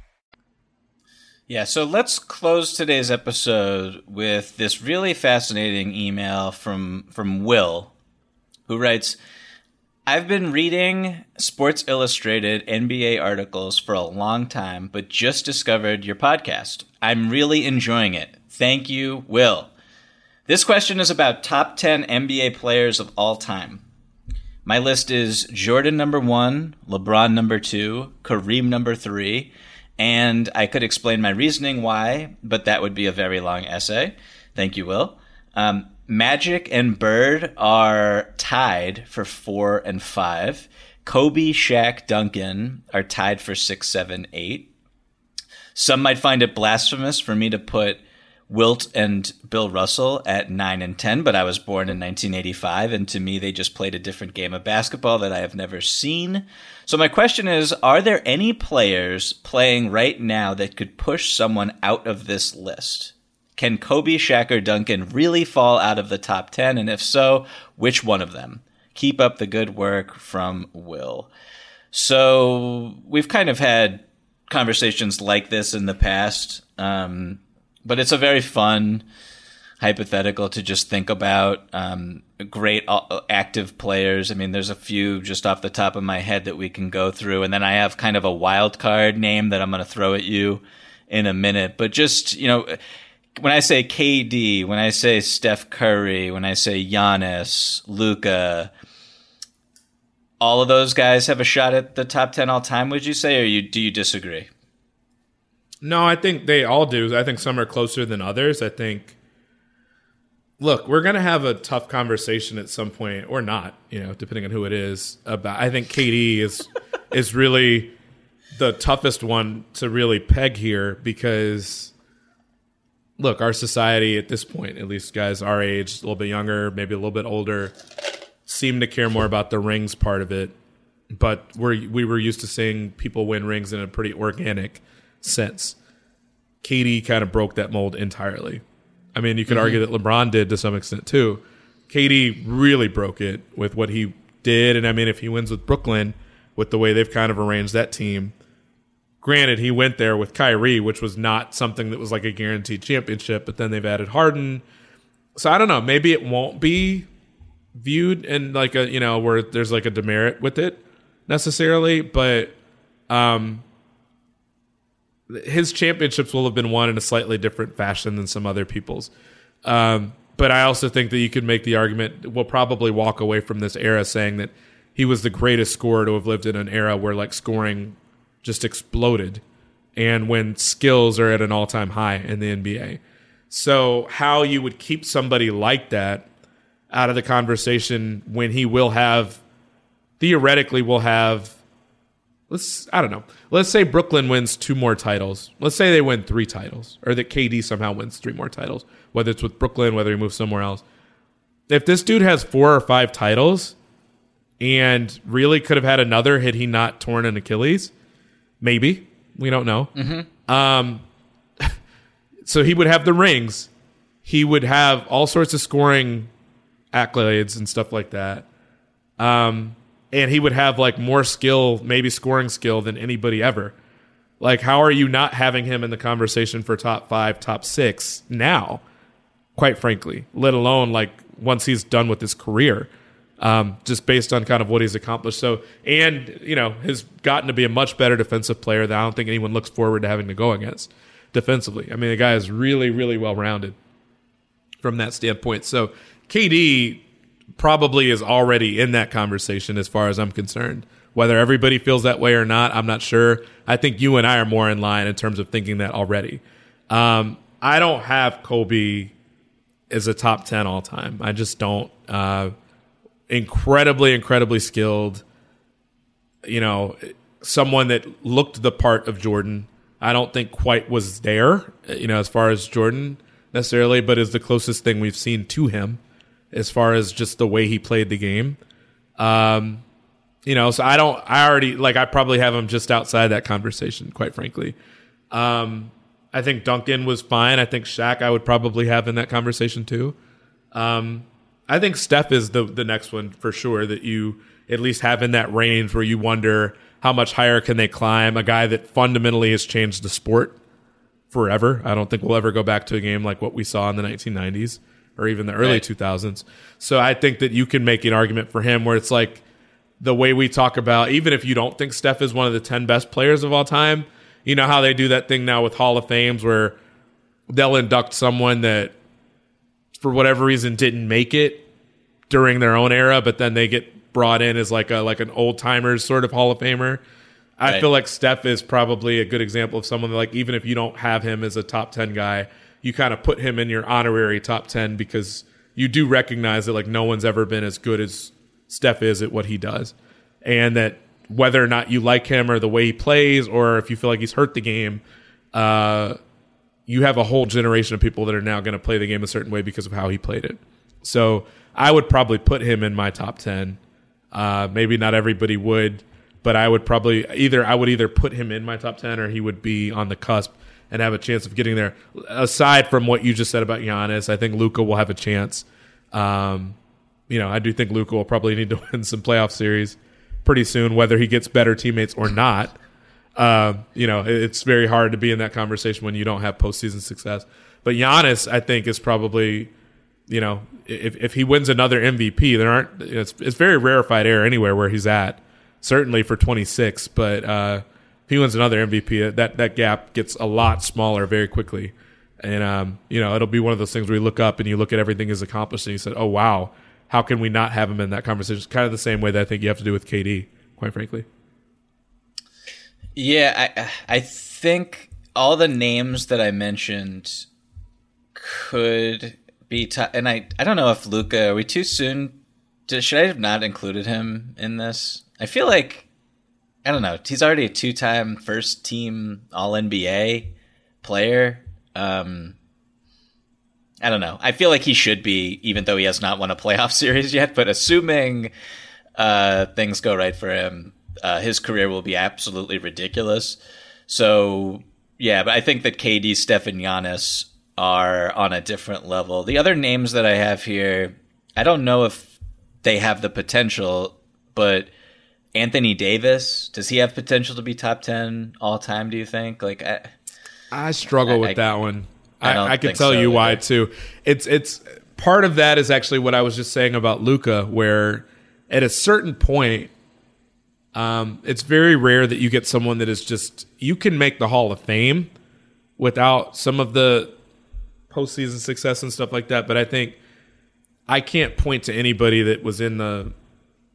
Yeah, so let's close today's episode with this really fascinating email from from Will, who writes, I've been reading Sports Illustrated N B A articles for a long time, but just discovered your podcast. I'm really enjoying it. Thank you, Will. This question is about top ten N B A players of all time. My list is Jordan number one, LeBron number two, Kareem number three, and I could explain my reasoning why, but that would be a very long essay. Thank you, Will. Um, Magic and Bird are tied for four and five. Kobe, Shaq, Duncan are tied for six, seven, eight. Some might find it blasphemous for me to put Wilt and Bill Russell at nine and ten, but I was born in nineteen eighty-five, and to me, they just played a different game of basketball that I have never seen. So my question is, are there any players playing right now that could push someone out of this list? Can Kobe, Shaq, or Duncan really fall out of the top ten? And if so, which one of them? Keep up the good work, from Will. So we've kind of had conversations like this in the past, um, but it's a very fun hypothetical to just think about. Um, great active players. I mean, there's a few just off the top of my head that we can go through. And then I have kind of a wild card name that I'm going to throw at you in a minute. But just, you know, when I say K D, when I say Steph Curry, when I say Giannis, Luka, all of those guys have a shot at the top ten all time, would you say, or you, do you disagree? No, I think they all do. I think some are closer than others. I think, look, we're going to have a tough conversation at some point, or not, you know, depending on who it is. About, I think K D is is really the toughest one to really peg here because, look, our society at this point, at least guys our age, a little bit younger, maybe a little bit older, seem to care more about the rings part of it. But we're, we were used to seeing people win rings in a pretty organic sense. K D kind of broke that mold entirely. I mean, you could mm-hmm. argue that LeBron did to some extent too. K D really broke it with what he did. And I mean, if he wins with Brooklyn, with the way they've kind of arranged that team, granted, he went there with Kyrie, which was not something that was like a guaranteed championship, but then they've added Harden. So I don't know, maybe it won't be viewed in like a, you know, where there's like a demerit with it necessarily, but um, his championships will have been won in a slightly different fashion than some other people's. Um, but I also think that you could make the argument, we'll probably walk away from this era saying that he was the greatest scorer to have lived in an era where like scoring just exploded and when skills are at an all-time high in the N B A. So how you would keep somebody like that out of the conversation when he will have, theoretically will have, let's, I don't know, let's say Brooklyn wins two more titles. Let's say they win three titles, or that K D somehow wins three more titles, whether it's with Brooklyn, whether he moves somewhere else. If this dude has four or five titles and really could have had another had he not torn an Achilles, maybe. We don't know. Mm-hmm. Um, so he would have the rings. He would have all sorts of scoring accolades and stuff like that. Um, and he would have like more skill, maybe scoring skill than anybody ever. Like, how are you not having him in the conversation for top five, top six now, quite frankly, let alone like once he's done with his career, um, just based on kind of what he's accomplished. So, and, you know, has gotten to be a much better defensive player that I don't think anyone looks forward to having to go against defensively. I mean, the guy is really, really well-rounded from that standpoint. So K D probably is already in that conversation as far as I'm concerned. Whether everybody feels that way or not, I'm not sure. I think you and I are more in line in terms of thinking that already. Um, I don't have Kobe as a top ten all time. I just don't. Uh, incredibly, incredibly skilled. You know, someone that looked the part of Jordan. I don't think quite was there, you know, as far as Jordan necessarily, but is the closest thing we've seen to him as far as just the way he played the game. Um, you know, so I don't, I already, like, I probably have him just outside that conversation, quite frankly. Um, I think Duncan was fine. I think Shaq I would probably have in that conversation too. Um, I think Steph is the the next one for sure that you at least have in that range where you wonder how much higher can they climb. A guy that fundamentally has changed the sport forever. I don't think we'll ever go back to a game like what we saw in the nineteen nineties or even the early right. two thousands. So I think that you can make an argument for him where it's like the way we talk about, even if you don't think Steph is one of the ten best players of all time, you know how they do that thing now with Hall of Fames where they'll induct someone that for whatever reason didn't make it during their own era, but then they get brought in as like a like an old timers sort of Hall of Famer. I right. feel like Steph is probably a good example of someone that, like, even if you don't have him as a top ten guy, you kind of put him in your honorary top ten because you do recognize that like no one's ever been as good as Steph is at what he does. And that whether or not you like him or the way he plays, or if you feel like he's hurt the game, uh, you have a whole generation of people that are now going to play the game a certain way because of how he played it. So I would probably put him in my top ten. Uh, maybe not everybody would, but I would probably either I would either put him in my top ten or he would be on the cusp and have a chance of getting there. Aside from what you just said about Giannis, I think Luka will have a chance. Um, you know, I do think Luka will probably need to win some playoff series pretty soon, whether he gets better teammates or not. Uh, you know, it's very hard to be in that conversation when you don't have postseason success. But Giannis, I think, is probably, you know, if if he wins another M V P, there aren't. It's it's very rarefied air anywhere where he's at. Certainly for twenty-six, but uh, if he wins another M V P, that that gap gets a lot smaller very quickly. And um, you know, it'll be one of those things where you look up and you look at everything he's accomplished and you said, "Oh wow, how can we not have him in that conversation?" It's kind of the same way that I think you have to do with K D, quite frankly. Yeah, I I think all the names that I mentioned could be, t- and I I don't know if Luka. Are we too soon? To, should I have not included him in this? I feel like I don't know. He's already a two-time first-team All N B A player. Um, I don't know. I feel like he should be, even though he has not won a playoff series yet. But assuming uh, things go right for him, Uh, his career will be absolutely ridiculous. So, yeah, but I think that K D, Steph, and Giannis are on a different level. The other names that I have here, I don't know if they have the potential, but Anthony Davis, does he have potential to be top ten all time, do you think? Like, I, I struggle I, with I, that one. I, I, I can tell so you why, either. too. It's, it's part of that is actually what I was just saying about Luka, where at a certain point, Um, it's very rare that you get someone that is just, you can make the Hall of Fame without some of the postseason success and stuff like that. But I think I can't point to anybody that was in the,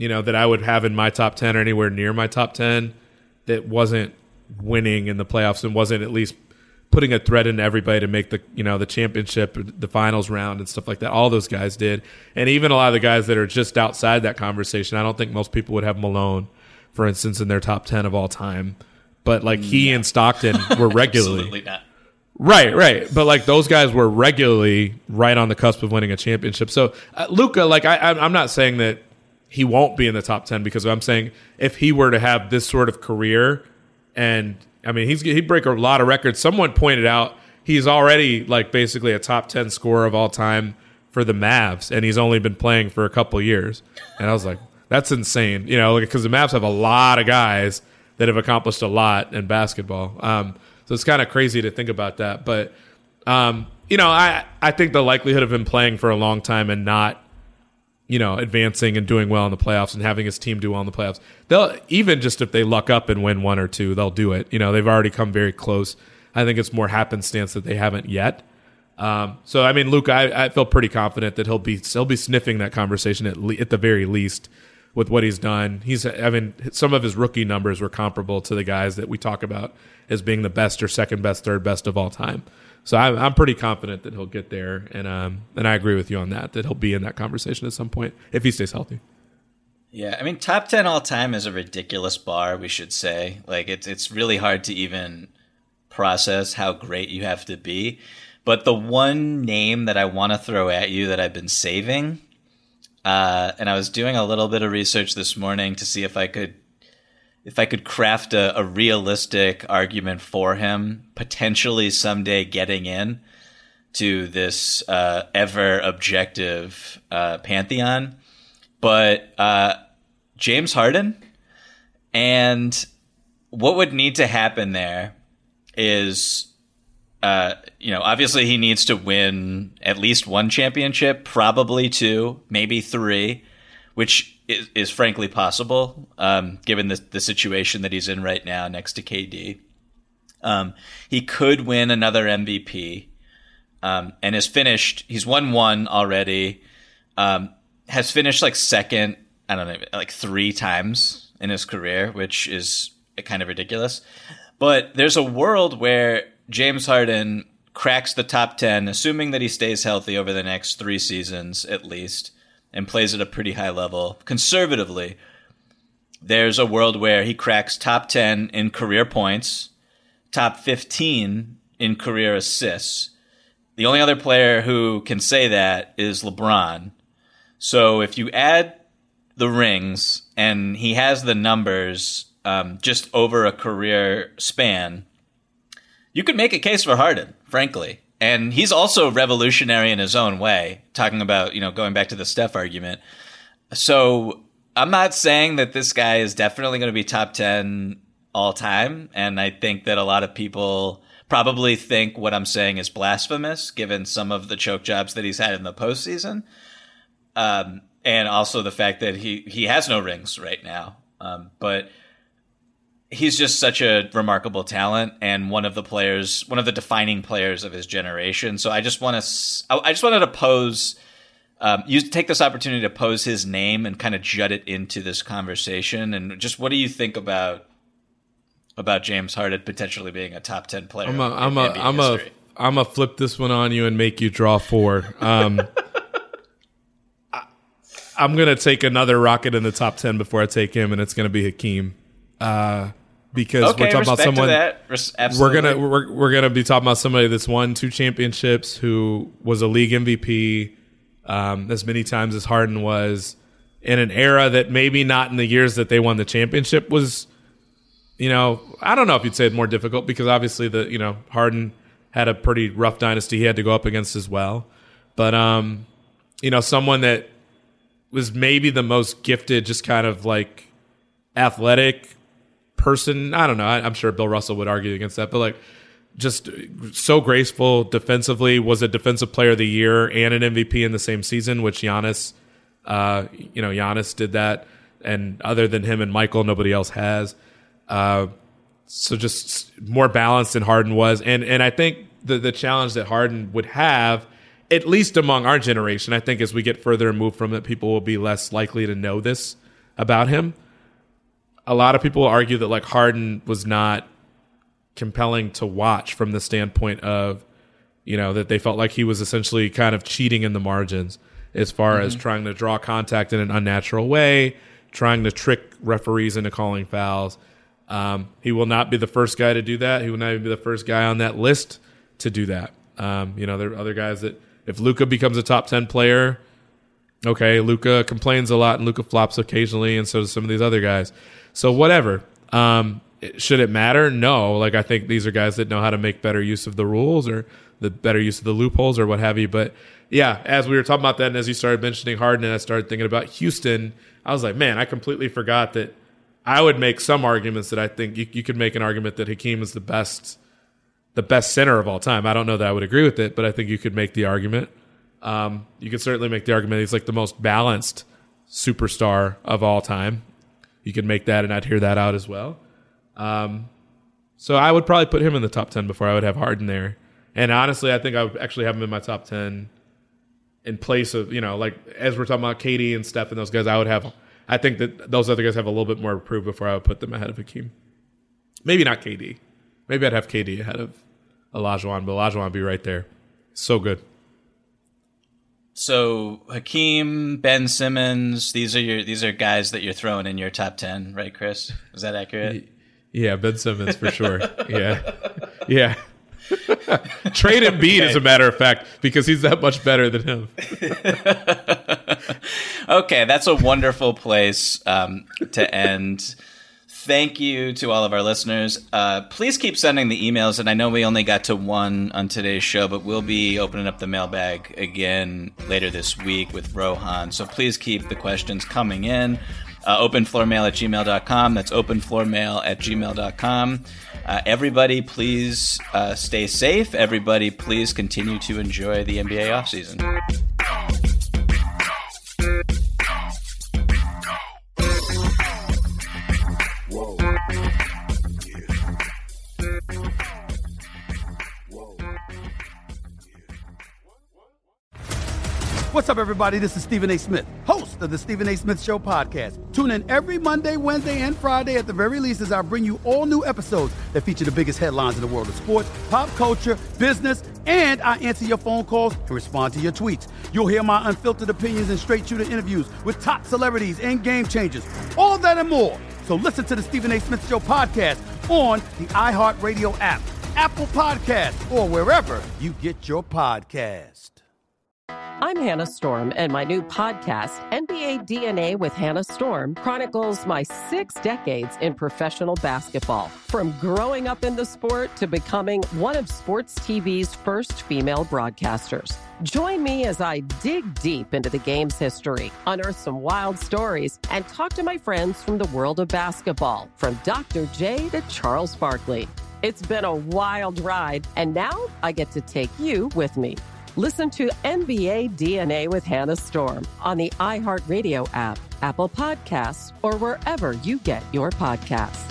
you know, that I would have in my top ten or anywhere near my top ten that wasn't winning in the playoffs and wasn't at least putting a threat into everybody to make the, you know, the championship, the finals round and stuff like that. All those guys did. And even a lot of the guys that are just outside that conversation, I don't think most people would have Malone, for instance, in their top ten of all time. But like he no. and Stockton were regularly. Absolutely not. Right, right. But like those guys were regularly right on the cusp of winning a championship. So uh, Luka, like I, I'm not saying that he won't be in the top ten, because I'm saying if he were to have this sort of career, and I mean, he's he'd break a lot of records. Someone pointed out he's already like basically a top ten scorer of all time for the Mavs, and he's only been playing for a couple years. And I was like, that's insane, you know, because the Mavs have a lot of guys that have accomplished a lot in basketball. Um, so it's kind of crazy to think about that. But um, you know, I I think the likelihood of him playing for a long time and not, you know, advancing and doing well in the playoffs and having his team do well in the playoffs, they'll, even just if they luck up and win one or two, they'll do it. You know, they've already come very close. I think it's more happenstance that they haven't yet. Um, so, I mean, Luka, I, I feel pretty confident that he'll be he'll be sniffing that conversation at le- at the very least with what he's done. He's, I mean, some of his rookie numbers were comparable to the guys that we talk about as being the best or second best, third best of all time. So I'm, I'm pretty confident that he'll get there, and um, and I agree with you on that, that he'll be in that conversation at some point if he stays healthy. Yeah, I mean, top ten all time is a ridiculous bar, we should say. Like, it's it's really hard to even process how great you have to be. But the one name that I want to throw at you that I've been saving, uh, and I was doing a little bit of research this morning to see if I could if I could craft a, a realistic argument for him potentially someday getting in to this uh, ever objective uh, pantheon. But uh, James Harden, and what would need to happen there is, uh, you know, obviously he needs to win at least one championship, probably two, maybe three, which is, is frankly possible, um, given the, the situation that he's in right now next to K D. Um, he could win another M V P, um, and has finished, he's won one already, um, has finished like second, I don't know, like three times in his career, which is kind of ridiculous. But there's a world where James Harden cracks the top ten, assuming that he stays healthy over the next three seasons at least, and plays at a pretty high level conservatively. There's a world where he cracks top ten in career points, top fifteen in career assists. The only other player who can say that is LeBron. So if you add the rings, and he has the numbers um, just over a career span, you could make a case for Harden, frankly. And he's also revolutionary in his own way, talking about, you know, going back to the Steph argument. So I'm not saying that this guy is definitely going to be top ten all time. And I think that a lot of people probably think what I'm saying is blasphemous, given some of the choke jobs that he's had in the postseason. Um, and also the fact that he, he has no rings right now. Um, but he's just such a remarkable talent and one of the players, one of the defining players of his generation. So I just want to, I just wanted to pose, um, you take this opportunity to pose his name and kind of jut it into this conversation. And just, what do you think about, about James Harden potentially being a top ten player? I'm a, I'm a, I'm a, I'm a flip this one on you and make you draw four. Um, I, I'm going to take another Rocket in the top ten before I take him, and it's going to be Hakeem. Uh, Because okay, we're talking about someone, Res- we're gonna we're we're gonna be talking about somebody that's won two championships, who was a league M V P um, as many times as Harden was, in an era that maybe not in the years that they won the championship was, you know, I don't know if you'd say it more difficult, because obviously the you know Harden had a pretty rough dynasty he had to go up against as well, but um, you know, someone that was maybe the most gifted, just kind of like athletic person. I don't know. I, I'm sure Bill Russell would argue against that, but like just so graceful defensively, was a defensive player of the year and an M V P in the same season, which Giannis, uh, you know, Giannis did that. And other than him and Michael, nobody else has. Uh, so just more balanced than Harden was. And, and I think the, the challenge that Harden would have, at least among our generation, I think as we get further removed from it, people will be less likely to know this about him. A lot of people argue that like Harden was not compelling to watch from the standpoint of, you know, that they felt like he was essentially kind of cheating in the margins as far mm-hmm. as trying to draw contact in an unnatural way, trying to trick referees into calling fouls. Um, he will not be the first guy to do that. He will not even be the first guy on that list to do that. Um, you know, there are other guys that if Luka becomes a top ten player, okay, Luka complains a lot and Luka flops occasionally, and so do some of these other guys. So whatever. Um, should it matter? No. Like, I think these are guys that know how to make better use of the rules or the better use of the loopholes or what have you. But yeah, as we were talking about that and as you started mentioning Harden and I started thinking about Houston, I was like, man, I completely forgot that I would make some arguments that I think you, you could make an argument that Hakeem is the best the best center of all time. I don't know that I would agree with it, but I think you could make the argument. Um, you could certainly make the argument he's like the most balanced superstar of all time. You could make that, and I'd hear that out as well. Um, so I would probably put him in the top ten before I would have Harden there. And honestly, I think I would actually have him in my top ten in place of, you know, like as we're talking about K D and Steph and those guys, I would have, I think that those other guys have a little bit more to prove before I would put them ahead of Hakeem. Maybe not K D. Maybe I'd have K D ahead of Olajuwon, but Olajuwon would be right there. So good. So Hakeem, Ben Simmons, these are your these are guys that you're throwing in your top ten, right, Chris? Is that accurate? Yeah, Ben Simmons for sure. Yeah, yeah. Trade Embiid, okay. As a matter of fact, because he's that much better than him. Okay, that's a wonderful place um, to end. Thank you to all of our listeners. Uh, please keep sending the emails, and I know we only got to one on today's show, but we'll be opening up the mailbag again later this week with Rohan. So please keep the questions coming in. Uh, openfloormail at gmail dot com. That's openfloormail at gmail dot com. Uh, everybody, please uh, stay safe. Everybody, please continue to enjoy the N B A offseason. What's up, everybody? This is Stephen A. Smith, host of the Stephen A. Smith Show podcast. Tune in every Monday, Wednesday, and Friday at the very least as I bring you all new episodes that feature the biggest headlines in the world of sports, pop culture, business, and I answer your phone calls and respond to your tweets. You'll hear my unfiltered opinions and straight-shooter interviews with top celebrities and game changers. All that and more. So listen to the Stephen A. Smith Show podcast on the iHeartRadio app, Apple Podcasts, or wherever you get your podcast. I'm Hannah Storm, and my new podcast, N B A D N A with Hannah Storm, chronicles my six decades in professional basketball. From growing up in the sport to becoming one of sports T V's first female broadcasters. Join me as I dig deep into the game's history, unearth some wild stories, and talk to my friends from the world of basketball, from Doctor J to Charles Barkley. It's been a wild ride, and now I get to take you with me. Listen to N B A D N A with Hannah Storm on the iHeartRadio app, Apple Podcasts, or wherever you get your podcasts.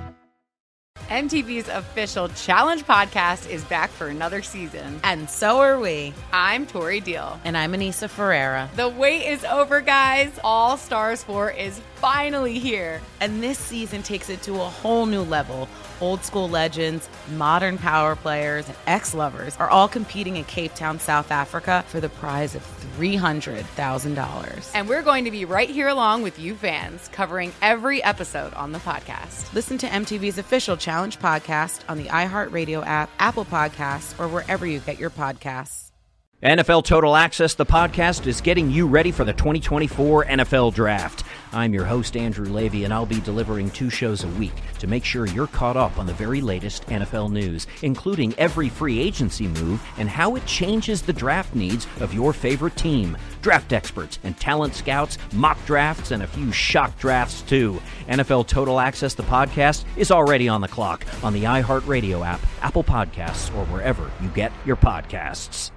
M T V's official Challenge podcast is back for another season. And so are we. I'm Tori Deal. And I'm Anissa Ferreira. The wait is over, guys. All Stars four is finally here. And this season takes it to a whole new level. Old school legends, modern power players, and ex-lovers are all competing in Cape Town, South Africa for the prize of three hundred thousand dollars. And we're going to be right here along with you fans, covering every episode on the podcast. Listen to M T V's official Challenge podcast on the iHeartRadio app, Apple Podcasts, or wherever you get your podcasts. N F L Total Access, the podcast, is getting you ready for the twenty twenty-four N F L Draft. I'm your host, Andrew Levy, and I'll be delivering two shows a week to make sure you're caught up on the very latest N F L news, including every free agency move and how it changes the draft needs of your favorite team. Draft experts and talent scouts, mock drafts, and a few shock drafts, too. N F L Total Access, the podcast, is already on the clock on the iHeartRadio app, Apple Podcasts, or wherever you get your podcasts.